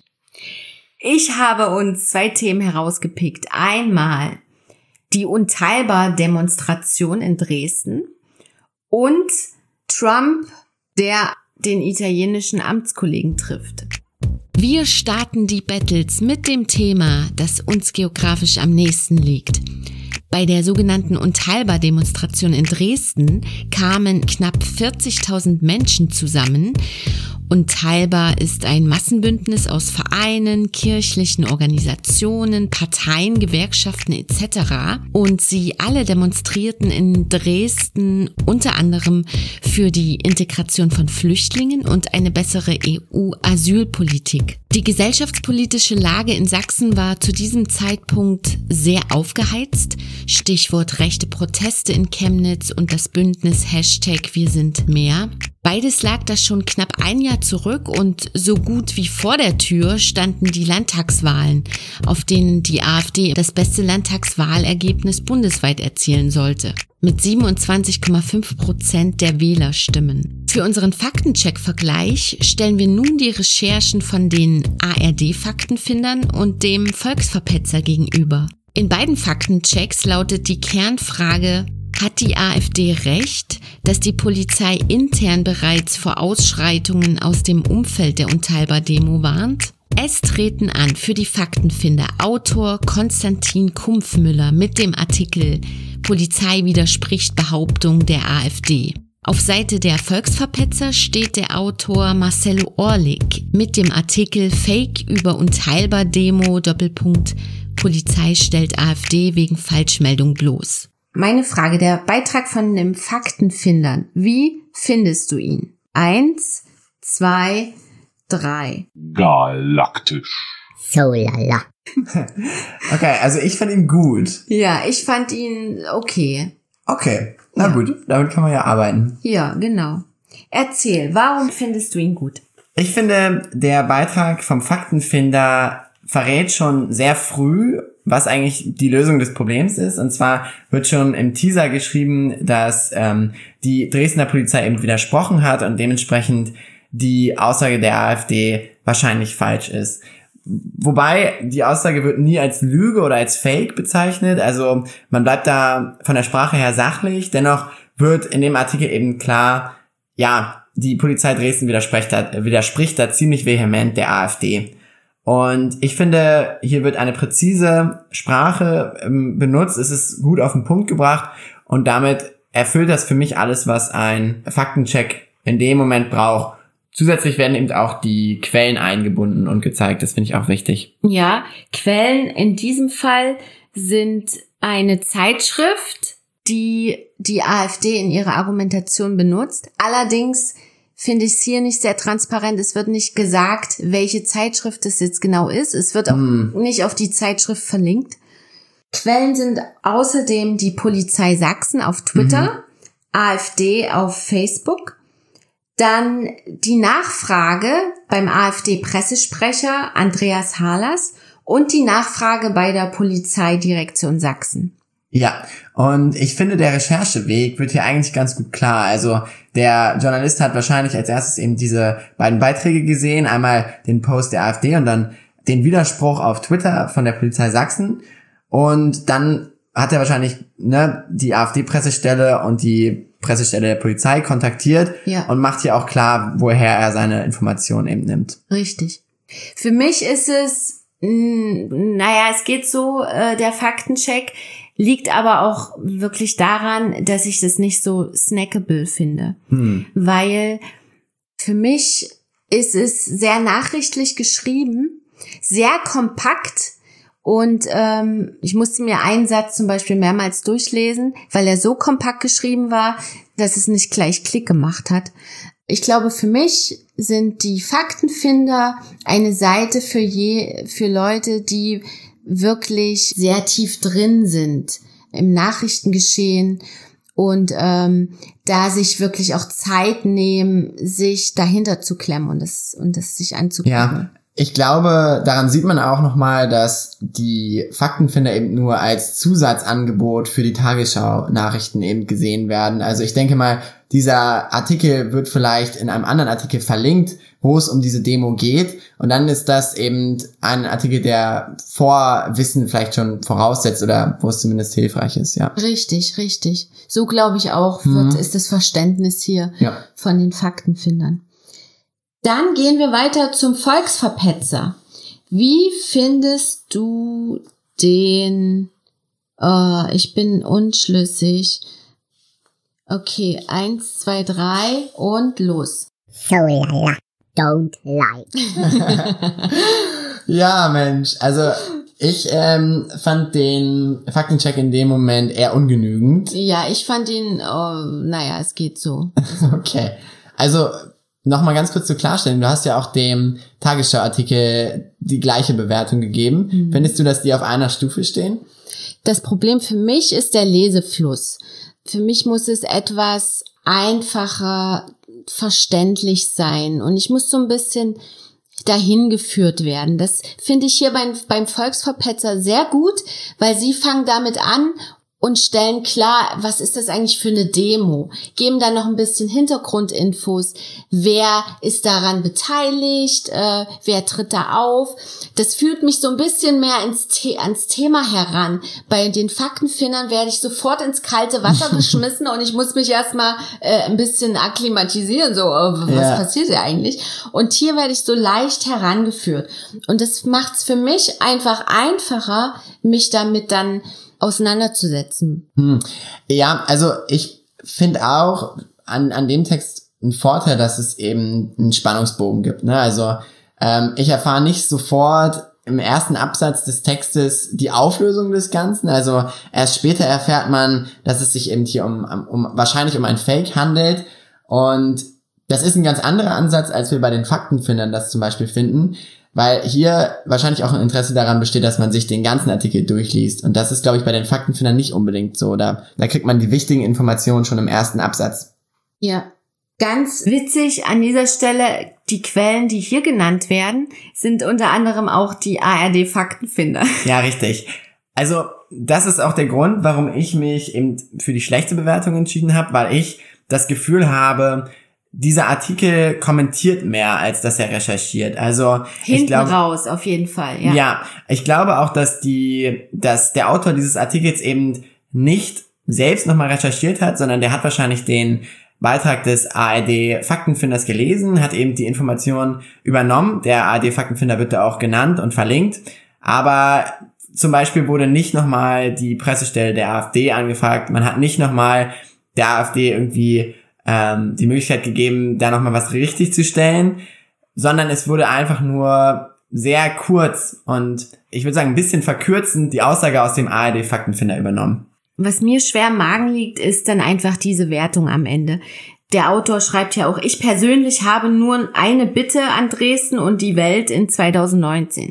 Ich habe uns 2 Themen herausgepickt. Einmal die Unteilbar-Demonstration in Dresden und Trump, der den italienischen Amtskollegen trifft. Wir starten die Battles mit dem Thema, das uns geografisch am nächsten liegt. Bei der sogenannten Unteilbar-Demonstration in Dresden kamen knapp 40.000 Menschen zusammen. Unteilbar ist ein Massenbündnis aus Vereinen, kirchlichen Organisationen, Parteien, Gewerkschaften etc. Und sie alle demonstrierten in Dresden unter anderem für die Integration von Flüchtlingen und eine bessere EU-Asylpolitik. Die gesellschaftspolitische Lage in Sachsen war zu diesem Zeitpunkt sehr aufgeheizt. Stichwort rechte Proteste in Chemnitz und das Bündnis #WirSindMehr. Beides lag da schon knapp ein Jahr zurück und so gut wie vor der Tür standen die Landtagswahlen, auf denen die AfD das beste Landtagswahlergebnis bundesweit erzielen sollte. Mit 27,5% der Wählerstimmen. Für unseren Faktencheck-Vergleich stellen wir nun die Recherchen von den ARD-Faktenfindern und dem Volksverpetzer gegenüber. In beiden Faktenchecks lautet die Kernfrage: Hat die AfD recht, dass die Polizei intern bereits vor Ausschreitungen aus dem Umfeld der Unteilbar-Demo warnt? Es treten an für die Faktenfinder Autor Konstantin Kumpfmüller mit dem Artikel Polizei widerspricht Behauptung der AfD. Auf Seite der Volksverpetzer steht der Autor Marcelo Orlik mit dem Artikel Fake über Unteilbar-Demo Polizei stellt AfD wegen Falschmeldung bloß. Meine Frage, der Beitrag von den Faktenfindern, wie findest du ihn? 1, 2, 3. Galaktisch. So lala. Okay, also ich fand ihn gut. Ja, ich fand ihn okay. Okay, na gut, damit kann man ja arbeiten. Ja, genau. Erzähl, warum findest du ihn gut? Ich finde, der Beitrag vom Faktenfinder verrät schon sehr früh, was eigentlich die Lösung des Problems ist. Und zwar wird schon im Teaser geschrieben, dass die Dresdner Polizei eben widersprochen hat und dementsprechend die Aussage der AfD wahrscheinlich falsch ist. Wobei, die Aussage wird nie als Lüge oder als Fake bezeichnet, also man bleibt da von der Sprache her sachlich, dennoch wird in dem Artikel eben klar, ja, die Polizei Dresden widerspricht da ziemlich vehement der AfD. Und ich finde, hier wird eine präzise Sprache benutzt, es ist gut auf den Punkt gebracht und damit erfüllt das für mich alles, was ein Faktencheck in dem Moment braucht. Zusätzlich werden eben auch die Quellen eingebunden und gezeigt. Das finde ich auch wichtig. Ja, Quellen in diesem Fall sind eine Zeitschrift, die die AfD in ihrer Argumentation benutzt. Allerdings finde ich es hier nicht sehr transparent. Es wird nicht gesagt, welche Zeitschrift es jetzt genau ist. Es wird auch nicht auf die Zeitschrift verlinkt. Quellen sind außerdem die Polizei Sachsen auf Twitter, AfD auf Facebook, dann die Nachfrage beim AfD-Pressesprecher Andreas Harlers und die Nachfrage bei der Polizeidirektion Sachsen. Ja, und ich finde, der Rechercheweg wird hier eigentlich ganz gut klar. Also der Journalist hat wahrscheinlich als erstes eben diese beiden Beiträge gesehen, einmal den Post der AfD und dann den Widerspruch auf Twitter von der Polizei Sachsen. Und dann hat er wahrscheinlich die AfD-Pressestelle und die Pressestelle der Polizei kontaktiert und macht hier auch klar, woher er seine Informationen eben nimmt. Richtig. Für mich ist es, es geht so, der Faktencheck liegt aber auch wirklich daran, dass ich das nicht so snackable finde. Weil für mich ist es sehr nachrichtlich geschrieben, sehr kompakt. Und ich musste mir einen Satz zum Beispiel mehrmals durchlesen, weil er so kompakt geschrieben war, dass es nicht gleich Klick gemacht hat. Ich glaube, für mich sind die Faktenfinder eine Seite für Leute, die wirklich sehr tief drin sind im Nachrichtengeschehen und da sich wirklich auch Zeit nehmen, sich dahinter zu klemmen und das sich anzugucken. Ja. Ich glaube, daran sieht man auch nochmal, dass die Faktenfinder eben nur als Zusatzangebot für die Tagesschau-Nachrichten eben gesehen werden. Also ich denke mal, dieser Artikel wird vielleicht in einem anderen Artikel verlinkt, wo es um diese Demo geht. Und dann ist das eben ein Artikel, der Vorwissen vielleicht schon voraussetzt oder wo es zumindest hilfreich ist, ja. Richtig, richtig. So glaube ich auch, ist das Verständnis hier von den Faktenfindern. Dann gehen wir weiter zum Volksverpetzer. Wie findest du den, ich bin unschlüssig. Okay, 1, 2, 3 und los. So lala, don't like. Ja, Mensch, also ich fand den Faktencheck in dem Moment eher ungenügend. Ja, ich fand ihn, es geht so. Okay, also nochmal ganz kurz zu klarstellen, du hast ja auch dem Tagesschau-Artikel die gleiche Bewertung gegeben. Findest du, dass die auf einer Stufe stehen? Das Problem für mich ist der Lesefluss. Für mich muss es etwas einfacher verständlich sein und ich muss so ein bisschen dahin geführt werden. Das finde ich hier beim Volksverpetzer sehr gut, weil sie fangen damit an und stellen klar, was ist das eigentlich für eine Demo? Geben dann noch ein bisschen Hintergrundinfos. Wer ist daran beteiligt? Wer tritt da auf? Das führt mich so ein bisschen mehr ans Thema heran. Bei den Faktenfindern werde ich sofort ins kalte Wasser geschmissen und ich muss mich erstmal ein bisschen akklimatisieren. So, was passiert hier eigentlich? Und hier werde ich so leicht herangeführt. Und das macht es für mich einfach einfacher, mich damit dann auseinanderzusetzen. Ja, also ich finde auch an dem Text einen Vorteil, dass es eben einen Spannungsbogen gibt. Ne? Also ich erfahre nicht sofort im ersten Absatz des Textes die Auflösung des Ganzen. Also erst später erfährt man, dass es sich eben hier wahrscheinlich um ein Fake handelt. Und das ist ein ganz anderer Ansatz, als wir bei den Faktenfindern das zum Beispiel finden. Weil hier wahrscheinlich auch ein Interesse daran besteht, dass man sich den ganzen Artikel durchliest. Und das ist, glaube ich, bei den Faktenfindern nicht unbedingt so. Da kriegt man die wichtigen Informationen schon im ersten Absatz. Ja, ganz witzig an dieser Stelle, die Quellen, die hier genannt werden, sind unter anderem auch die ARD-Faktenfinder. Ja, richtig. Also das ist auch der Grund, warum ich mich eben für die schlechte Bewertung entschieden habe, weil ich das Gefühl habe, dieser Artikel kommentiert mehr, als dass er recherchiert. Also hinten raus, auf jeden Fall. Ja. Ja, ich glaube auch, dass der Autor dieses Artikels eben nicht selbst nochmal recherchiert hat, sondern der hat wahrscheinlich den Beitrag des ARD-Faktenfinders gelesen, hat eben die Informationen übernommen. Der ARD-Faktenfinder wird da auch genannt und verlinkt. Aber zum Beispiel wurde nicht nochmal die Pressestelle der AfD angefragt. Man hat nicht nochmal der AfD irgendwie die Möglichkeit gegeben, da nochmal was richtig zu stellen, sondern es wurde einfach nur sehr kurz und ich würde sagen ein bisschen verkürzend die Aussage aus dem ARD-Faktenfinder übernommen. Was mir schwer im Magen liegt, ist dann einfach diese Wertung am Ende. Der Autor schreibt ja auch, ich persönlich habe nur eine Bitte an Dresden und die Welt in 2019.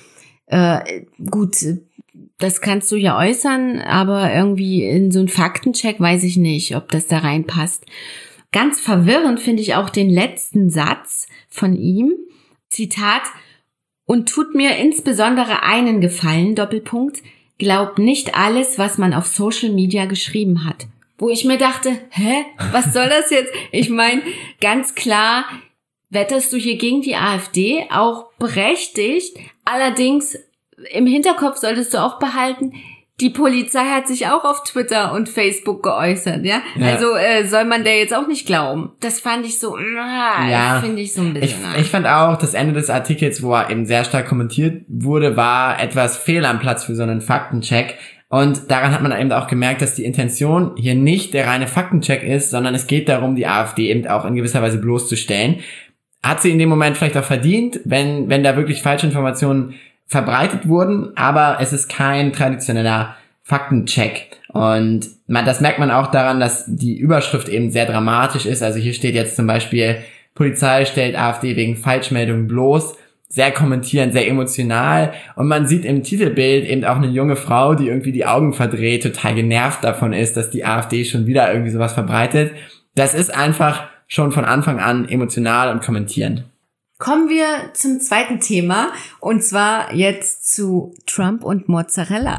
Gut, das kannst du ja äußern, aber irgendwie in so einen Faktencheck weiß ich nicht, ob das da reinpasst. Ganz verwirrend finde ich auch den letzten Satz von ihm. Zitat, und tut mir insbesondere einen Gefallen, Doppelpunkt, glaub nicht alles, was man auf Social Media geschrieben hat. Wo ich mir dachte, was soll das jetzt? Ich meine, ganz klar wetterst du hier gegen die AfD, auch berechtigt. Allerdings im Hinterkopf solltest du auch behalten, die Polizei hat sich auch auf Twitter und Facebook geäußert, ja? Also soll man der jetzt auch nicht glauben. Das fand ich so, finde ich so ein bisschen. Ich fand auch, das Ende des Artikels, wo er eben sehr stark kommentiert wurde, war etwas fehl am Platz für so einen Faktencheck. Und daran hat man eben auch gemerkt, dass die Intention hier nicht der reine Faktencheck ist, sondern es geht darum, die AfD eben auch in gewisser Weise bloßzustellen. Hat sie in dem Moment vielleicht auch verdient, wenn da wirklich falsche Informationen verbreitet wurden, aber es ist kein traditioneller Faktencheck. Und das merkt man auch daran, dass die Überschrift eben sehr dramatisch ist. Also hier steht jetzt zum Beispiel, Polizei stellt AfD wegen Falschmeldungen bloß. Sehr kommentierend, sehr emotional. Und man sieht im Titelbild eben auch eine junge Frau, die irgendwie die Augen verdreht, total genervt davon ist, dass die AfD schon wieder irgendwie sowas verbreitet. Das ist einfach schon von Anfang an emotional und kommentierend. Kommen wir zum zweiten Thema, und zwar jetzt zu Trump und Mozzarella.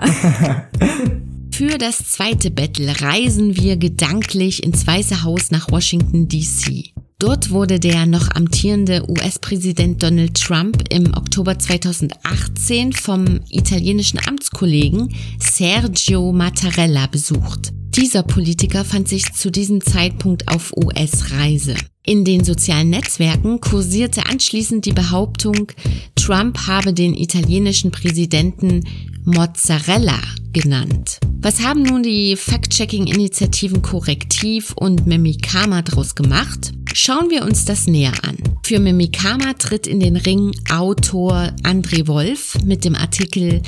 Für das zweite Battle reisen wir gedanklich ins Weiße Haus nach Washington, D.C. Dort wurde der noch amtierende US-Präsident Donald Trump im Oktober 2018 vom italienischen Amtskollegen Sergio Mattarella besucht. Dieser Politiker fand sich zu diesem Zeitpunkt auf US-Reise. In den sozialen Netzwerken kursierte anschließend die Behauptung, Trump habe den italienischen Präsidenten Mozzarella genannt. Was haben nun die Fact-Checking-Initiativen Korrektiv und Mimikama draus gemacht? Schauen wir uns das näher an. Für Mimikama tritt in den Ring Autor André Wolf mit dem Artikel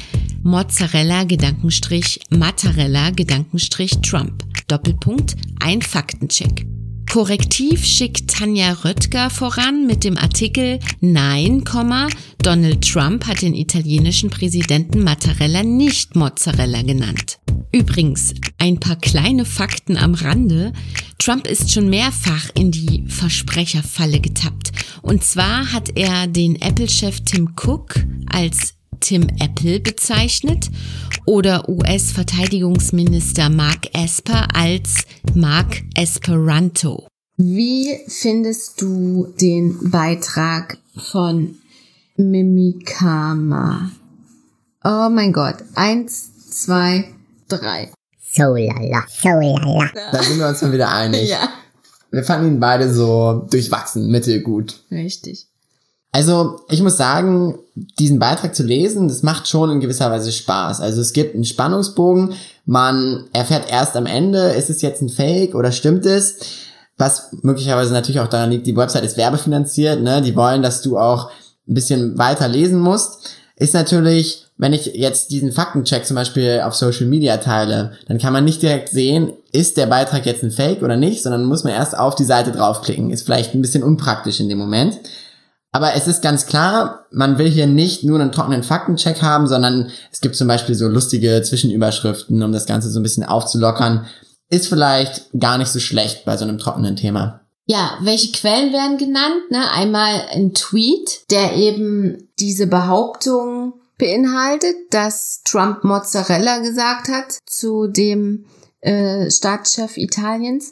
Mozzarella-Mattarella-Trump. Doppelpunkt, ein Faktencheck. Korrektiv schickt Tanja Röttger voran mit dem Artikel Nein, Donald Trump hat den italienischen Präsidenten Mattarella nicht Mozzarella genannt. Übrigens, ein paar kleine Fakten am Rande. Trump ist schon mehrfach in die Versprecherfalle getappt. Und zwar hat er den Apple-Chef Tim Cook als Tim Apple bezeichnet oder US-Verteidigungsminister Mark Esper als Mark Esperanto. Wie findest du den Beitrag von Mimikama? Oh mein Gott. 1, 2, 3. So lala, so lala. Da sind wir uns mal wieder einig. Ja. Wir fanden ihn beide so durchwachsen, mittelgut. Richtig. Also, ich muss sagen, diesen Beitrag zu lesen, das macht schon in gewisser Weise Spaß. Also es gibt einen Spannungsbogen, man erfährt erst am Ende, ist es jetzt ein Fake oder stimmt es? Was möglicherweise natürlich auch daran liegt, die Website ist werbefinanziert, ne? Die wollen, dass du auch ein bisschen weiter lesen musst. Ist natürlich, wenn ich jetzt diesen Faktencheck zum Beispiel auf Social Media teile, dann kann man nicht direkt sehen, ist der Beitrag jetzt ein Fake oder nicht, sondern muss man erst auf die Seite draufklicken. Ist vielleicht ein bisschen unpraktisch in dem Moment. Aber es ist ganz klar, man will hier nicht nur einen trockenen Faktencheck haben, sondern es gibt zum Beispiel so lustige Zwischenüberschriften, um das Ganze so ein bisschen aufzulockern. Ist vielleicht gar nicht so schlecht bei so einem trockenen Thema. Ja, welche Quellen werden genannt? Einmal ein Tweet, der eben diese Behauptung beinhaltet, dass Trump Mozzarella gesagt hat zu dem Staatschef Italiens.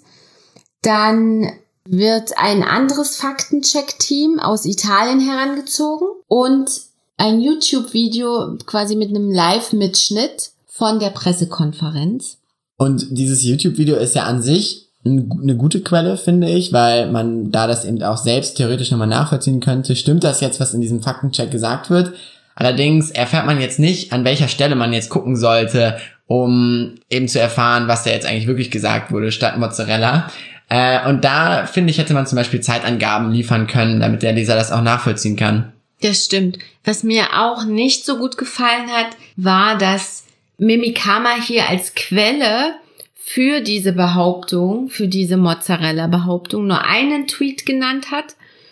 Dann wird ein anderes Faktencheck-Team aus Italien herangezogen und ein YouTube-Video quasi mit einem Live-Mitschnitt von der Pressekonferenz. Und dieses YouTube-Video ist ja an sich eine gute Quelle, finde ich, weil man da das eben auch selbst theoretisch nochmal nachvollziehen könnte. Stimmt das jetzt, was in diesem Faktencheck gesagt wird? Allerdings erfährt man jetzt nicht, an welcher Stelle man jetzt gucken sollte, um eben zu erfahren, was da jetzt eigentlich wirklich gesagt wurde, statt Mozzarella. Und da, finde ich, hätte man zum Beispiel Zeitangaben liefern können, damit der Leser das auch nachvollziehen kann. Das stimmt. Was mir auch nicht so gut gefallen hat, war, dass Mimikama hier als Quelle für diese Behauptung, für diese Mozzarella-Behauptung nur einen Tweet genannt hat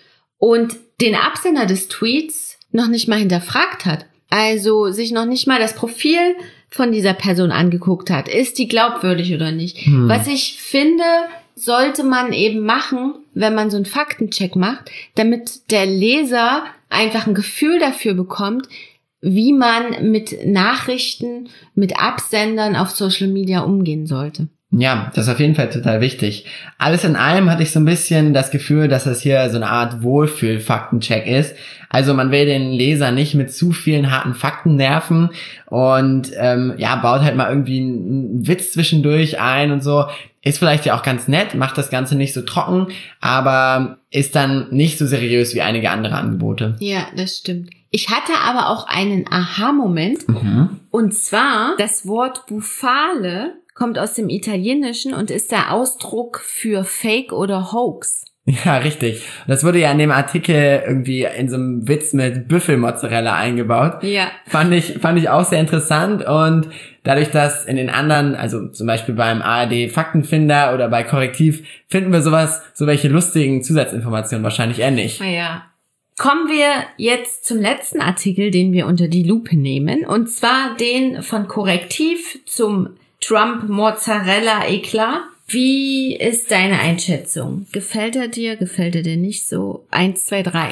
und den Absender des Tweets noch nicht mal hinterfragt hat. Also sich noch nicht mal das Profil von dieser Person angeguckt hat. Ist die glaubwürdig oder nicht? Was ich finde, sollte man eben machen, wenn man so einen Faktencheck macht, damit der Leser einfach ein Gefühl dafür bekommt, wie man mit Nachrichten, mit Absendern auf Social Media umgehen sollte. Ja, das ist auf jeden Fall total wichtig. Alles in allem hatte ich so ein bisschen das Gefühl, dass das hier so eine Art Wohlfühl-Faktencheck ist. Also man will den Leser nicht mit zu vielen harten Fakten nerven und baut halt mal irgendwie einen Witz zwischendurch ein und so. Ist vielleicht ja auch ganz nett, macht das Ganze nicht so trocken, aber ist dann nicht so seriös wie einige andere Angebote. Ja, das stimmt. Ich hatte aber auch einen Aha-Moment. Und zwar, das Wort Bufale kommt aus dem Italienischen und ist der Ausdruck für Fake oder Hoax. Ja, richtig. Das wurde ja in dem Artikel irgendwie in so einem Witz mit Büffelmozzarella eingebaut. Ja. Fand ich auch sehr interessant und dadurch, dass in den anderen, also zum Beispiel beim ARD Faktenfinder oder bei Korrektiv, finden wir so welche lustigen Zusatzinformationen wahrscheinlich ähnlich. Ja. Kommen wir jetzt zum letzten Artikel, den wir unter die Lupe nehmen, und zwar den von Korrektiv zum Trump Mozzarella Eklat. Wie ist deine Einschätzung? Gefällt er dir? Gefällt er dir nicht so? 1, 2, 3.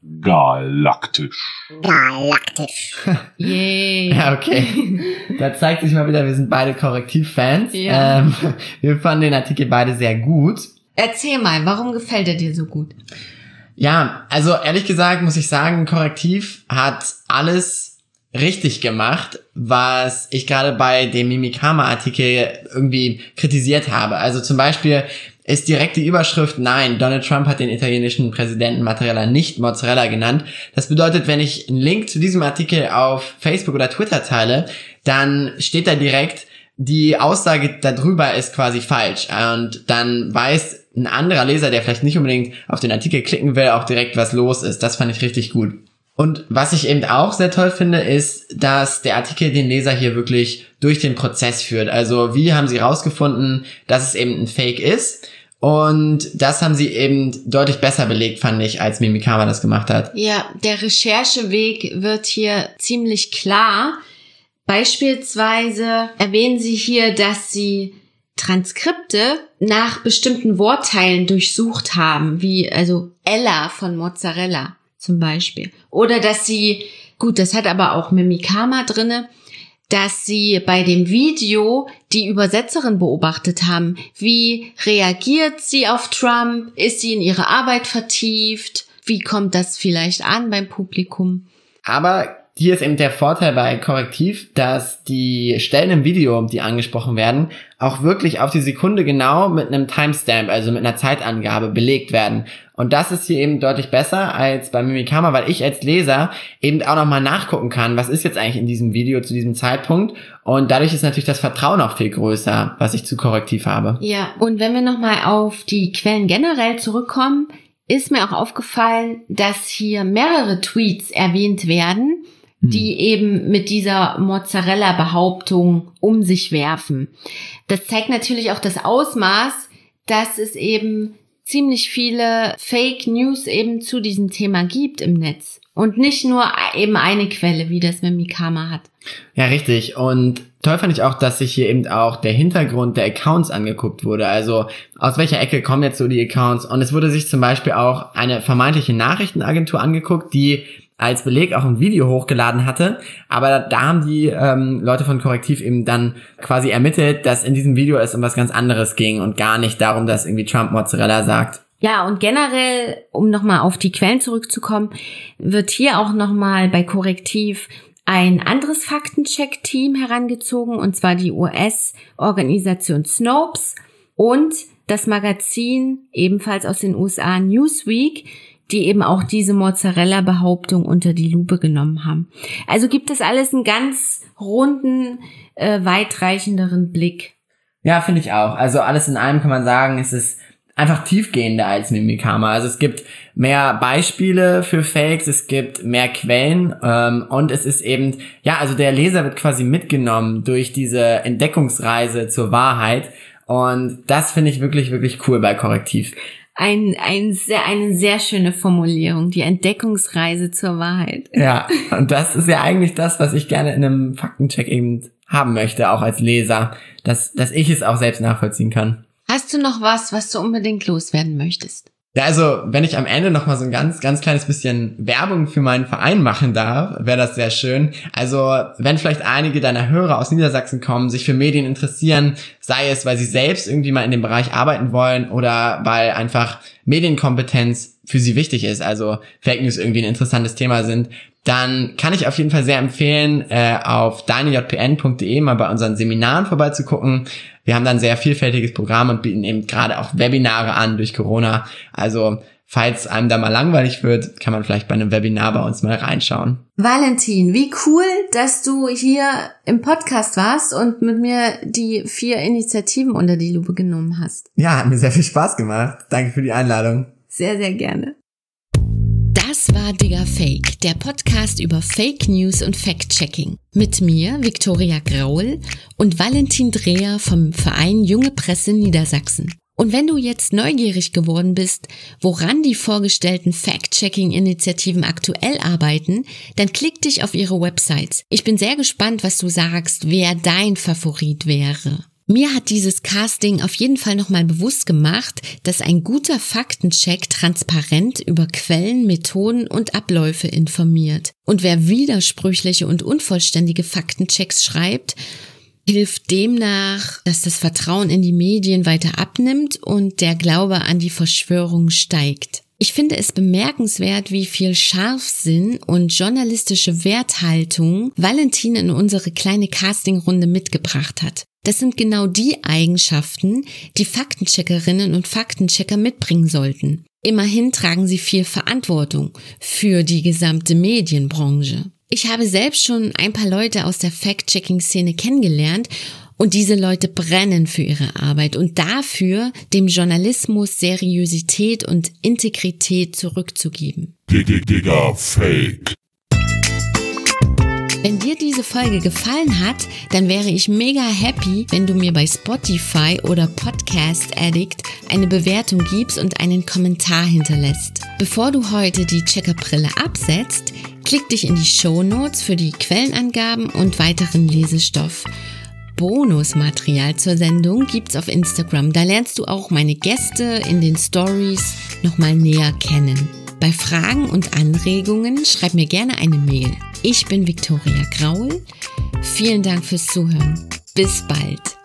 Galaktisch. Yay. Ja, okay. Da zeigt sich mal wieder, wir sind beide Korrektiv-Fans. Ja. Wir fanden den Artikel beide sehr gut. Erzähl mal, warum gefällt er dir so gut? Ja, also ehrlich gesagt muss ich sagen, Korrektiv hat alles richtig gemacht, was ich gerade bei dem Mimikama-Artikel irgendwie kritisiert habe. Also zum Beispiel ist direkt die Überschrift, nein, Donald Trump hat den italienischen Präsidenten Mattarella nicht Mozzarella genannt. Das bedeutet, wenn ich einen Link zu diesem Artikel auf Facebook oder Twitter teile, dann steht da direkt, die Aussage darüber ist quasi falsch. Und dann weiß ein anderer Leser, der vielleicht nicht unbedingt auf den Artikel klicken will, auch direkt, was los ist. Das fand ich richtig gut. Und was ich eben auch sehr toll finde, ist, dass der Artikel den Leser hier wirklich durch den Prozess führt. Also wie haben sie rausgefunden, dass es eben ein Fake ist? Und das haben sie eben deutlich besser belegt, fand ich, als Mimikama das gemacht hat. Ja, der Rechercheweg wird hier ziemlich klar. Beispielsweise erwähnen sie hier, dass sie Transkripte nach bestimmten Wortteilen durchsucht haben, wie also Ella von Mozzarella zum Beispiel. Oder dass sie, gut, das hat aber auch Mimikama drinne, dass sie bei dem Video die Übersetzerin beobachtet haben. Wie reagiert sie auf Trump? Ist sie in ihre Arbeit vertieft? Wie kommt das vielleicht an beim Publikum? Aber hier ist eben der Vorteil bei Korrektiv, dass die Stellen im Video, die angesprochen werden, auch wirklich auf die Sekunde genau mit einem Timestamp, also mit einer Zeitangabe belegt werden. Und das ist hier eben deutlich besser als bei Mimikama, weil ich als Leser eben auch nochmal nachgucken kann, was ist jetzt eigentlich in diesem Video zu diesem Zeitpunkt. Und dadurch ist natürlich das Vertrauen auch viel größer, was ich zu Korrektiv habe. Ja, und wenn wir nochmal auf die Quellen generell zurückkommen, ist mir auch aufgefallen, dass hier mehrere Tweets erwähnt werden, die eben mit dieser Mozzarella-Behauptung um sich werfen. Das zeigt natürlich auch das Ausmaß, dass es eben ziemlich viele Fake News eben zu diesem Thema gibt im Netz. Und nicht nur eben eine Quelle, wie das Mimikama hat. Ja, richtig. Und toll fand ich auch, dass sich hier eben auch der Hintergrund der Accounts angeguckt wurde. Also aus welcher Ecke kommen jetzt so die Accounts? Und es wurde sich zum Beispiel auch eine vermeintliche Nachrichtenagentur angeguckt, die als Beleg auch ein Video hochgeladen hatte. Aber da haben die Leute von Korrektiv eben dann quasi ermittelt, dass in diesem Video es um was ganz anderes ging und gar nicht darum, dass irgendwie Trump Mozzarella sagt. Ja, und generell, um nochmal auf die Quellen zurückzukommen, wird hier auch nochmal bei Korrektiv ein anderes Faktencheck-Team herangezogen, und zwar die US-Organisation Snopes und das Magazin ebenfalls aus den USA Newsweek, die eben auch diese Mozzarella-Behauptung unter die Lupe genommen haben. Also gibt es alles einen ganz runden, weitreichenderen Blick. Ja, finde ich auch. Also alles in allem kann man sagen, es ist einfach tiefgehender als Mimikama. Also es gibt mehr Beispiele für Fakes, es gibt mehr Quellen und es ist eben, ja, also der Leser wird quasi mitgenommen durch diese Entdeckungsreise zur Wahrheit, und das finde ich wirklich, wirklich cool bei Korrektiv. Eine sehr schöne Formulierung, die Entdeckungsreise zur Wahrheit. Ja, und das ist ja eigentlich das, was ich gerne in einem Faktencheck eben haben möchte, auch als Leser, dass ich es auch selbst nachvollziehen kann. Hast du noch was du unbedingt loswerden möchtest? Ja, also wenn ich am Ende noch mal so ein ganz, ganz kleines bisschen Werbung für meinen Verein machen darf, wäre das sehr schön. Also wenn vielleicht einige deiner Hörer aus Niedersachsen kommen, sich für Medien interessieren, sei es, weil sie selbst irgendwie mal in dem Bereich arbeiten wollen oder weil einfach Medienkompetenz für sie wichtig ist, also Fake News irgendwie ein interessantes Thema sind, dann kann ich auf jeden Fall sehr empfehlen, auf deinejpn.de mal bei unseren Seminaren vorbeizugucken. Wir haben dann ein sehr vielfältiges Programm und bieten eben gerade auch Webinare an durch Corona. Also falls einem da mal langweilig wird, kann man vielleicht bei einem Webinar bei uns mal reinschauen. Valentin, wie cool, dass du hier im Podcast warst und mit mir die 4 Initiativen unter die Lupe genommen hast. Ja, hat mir sehr viel Spaß gemacht. Danke für die Einladung. Sehr, sehr gerne. Das war Digga Fake, der Podcast über Fake News und Fact-Checking. Mit mir, Viktoria Graul, und Valentin Dreher vom Verein Junge Presse Niedersachsen. Und wenn du jetzt neugierig geworden bist, woran die vorgestellten Fact-Checking-Initiativen aktuell arbeiten, dann klick dich auf ihre Websites. Ich bin sehr gespannt, was du sagst, wer dein Favorit wäre. Mir hat dieses Casting auf jeden Fall nochmal bewusst gemacht, dass ein guter Faktencheck transparent über Quellen, Methoden und Abläufe informiert. Und wer widersprüchliche und unvollständige Faktenchecks schreibt, hilft demnach, dass das Vertrauen in die Medien weiter abnimmt und der Glaube an die Verschwörung steigt. Ich finde es bemerkenswert, wie viel Scharfsinn und journalistische Werthaltung Valentin in unsere kleine Castingrunde mitgebracht hat. Das sind genau die Eigenschaften, die Faktencheckerinnen und Faktenchecker mitbringen sollten. Immerhin tragen sie viel Verantwortung für die gesamte Medienbranche. Ich habe selbst schon ein paar Leute aus der Fact-Checking-Szene kennengelernt und diese Leute brennen für ihre Arbeit und dafür, dem Journalismus Seriosität und Integrität zurückzugeben. Digga Fake. Wenn dir diese Folge gefallen hat, dann wäre ich mega happy, wenn du mir bei Spotify oder Podcast Addict eine Bewertung gibst und einen Kommentar hinterlässt. Bevor du heute die Checkerbrille absetzt, klick dich in die Shownotes für die Quellenangaben und weiteren Lesestoff. Bonusmaterial zur Sendung gibt's auf Instagram. Da lernst du auch meine Gäste in den Stories nochmal näher kennen. Bei Fragen und Anregungen schreib mir gerne eine Mail. Ich bin Viktoria Graul. Vielen Dank fürs Zuhören. Bis bald.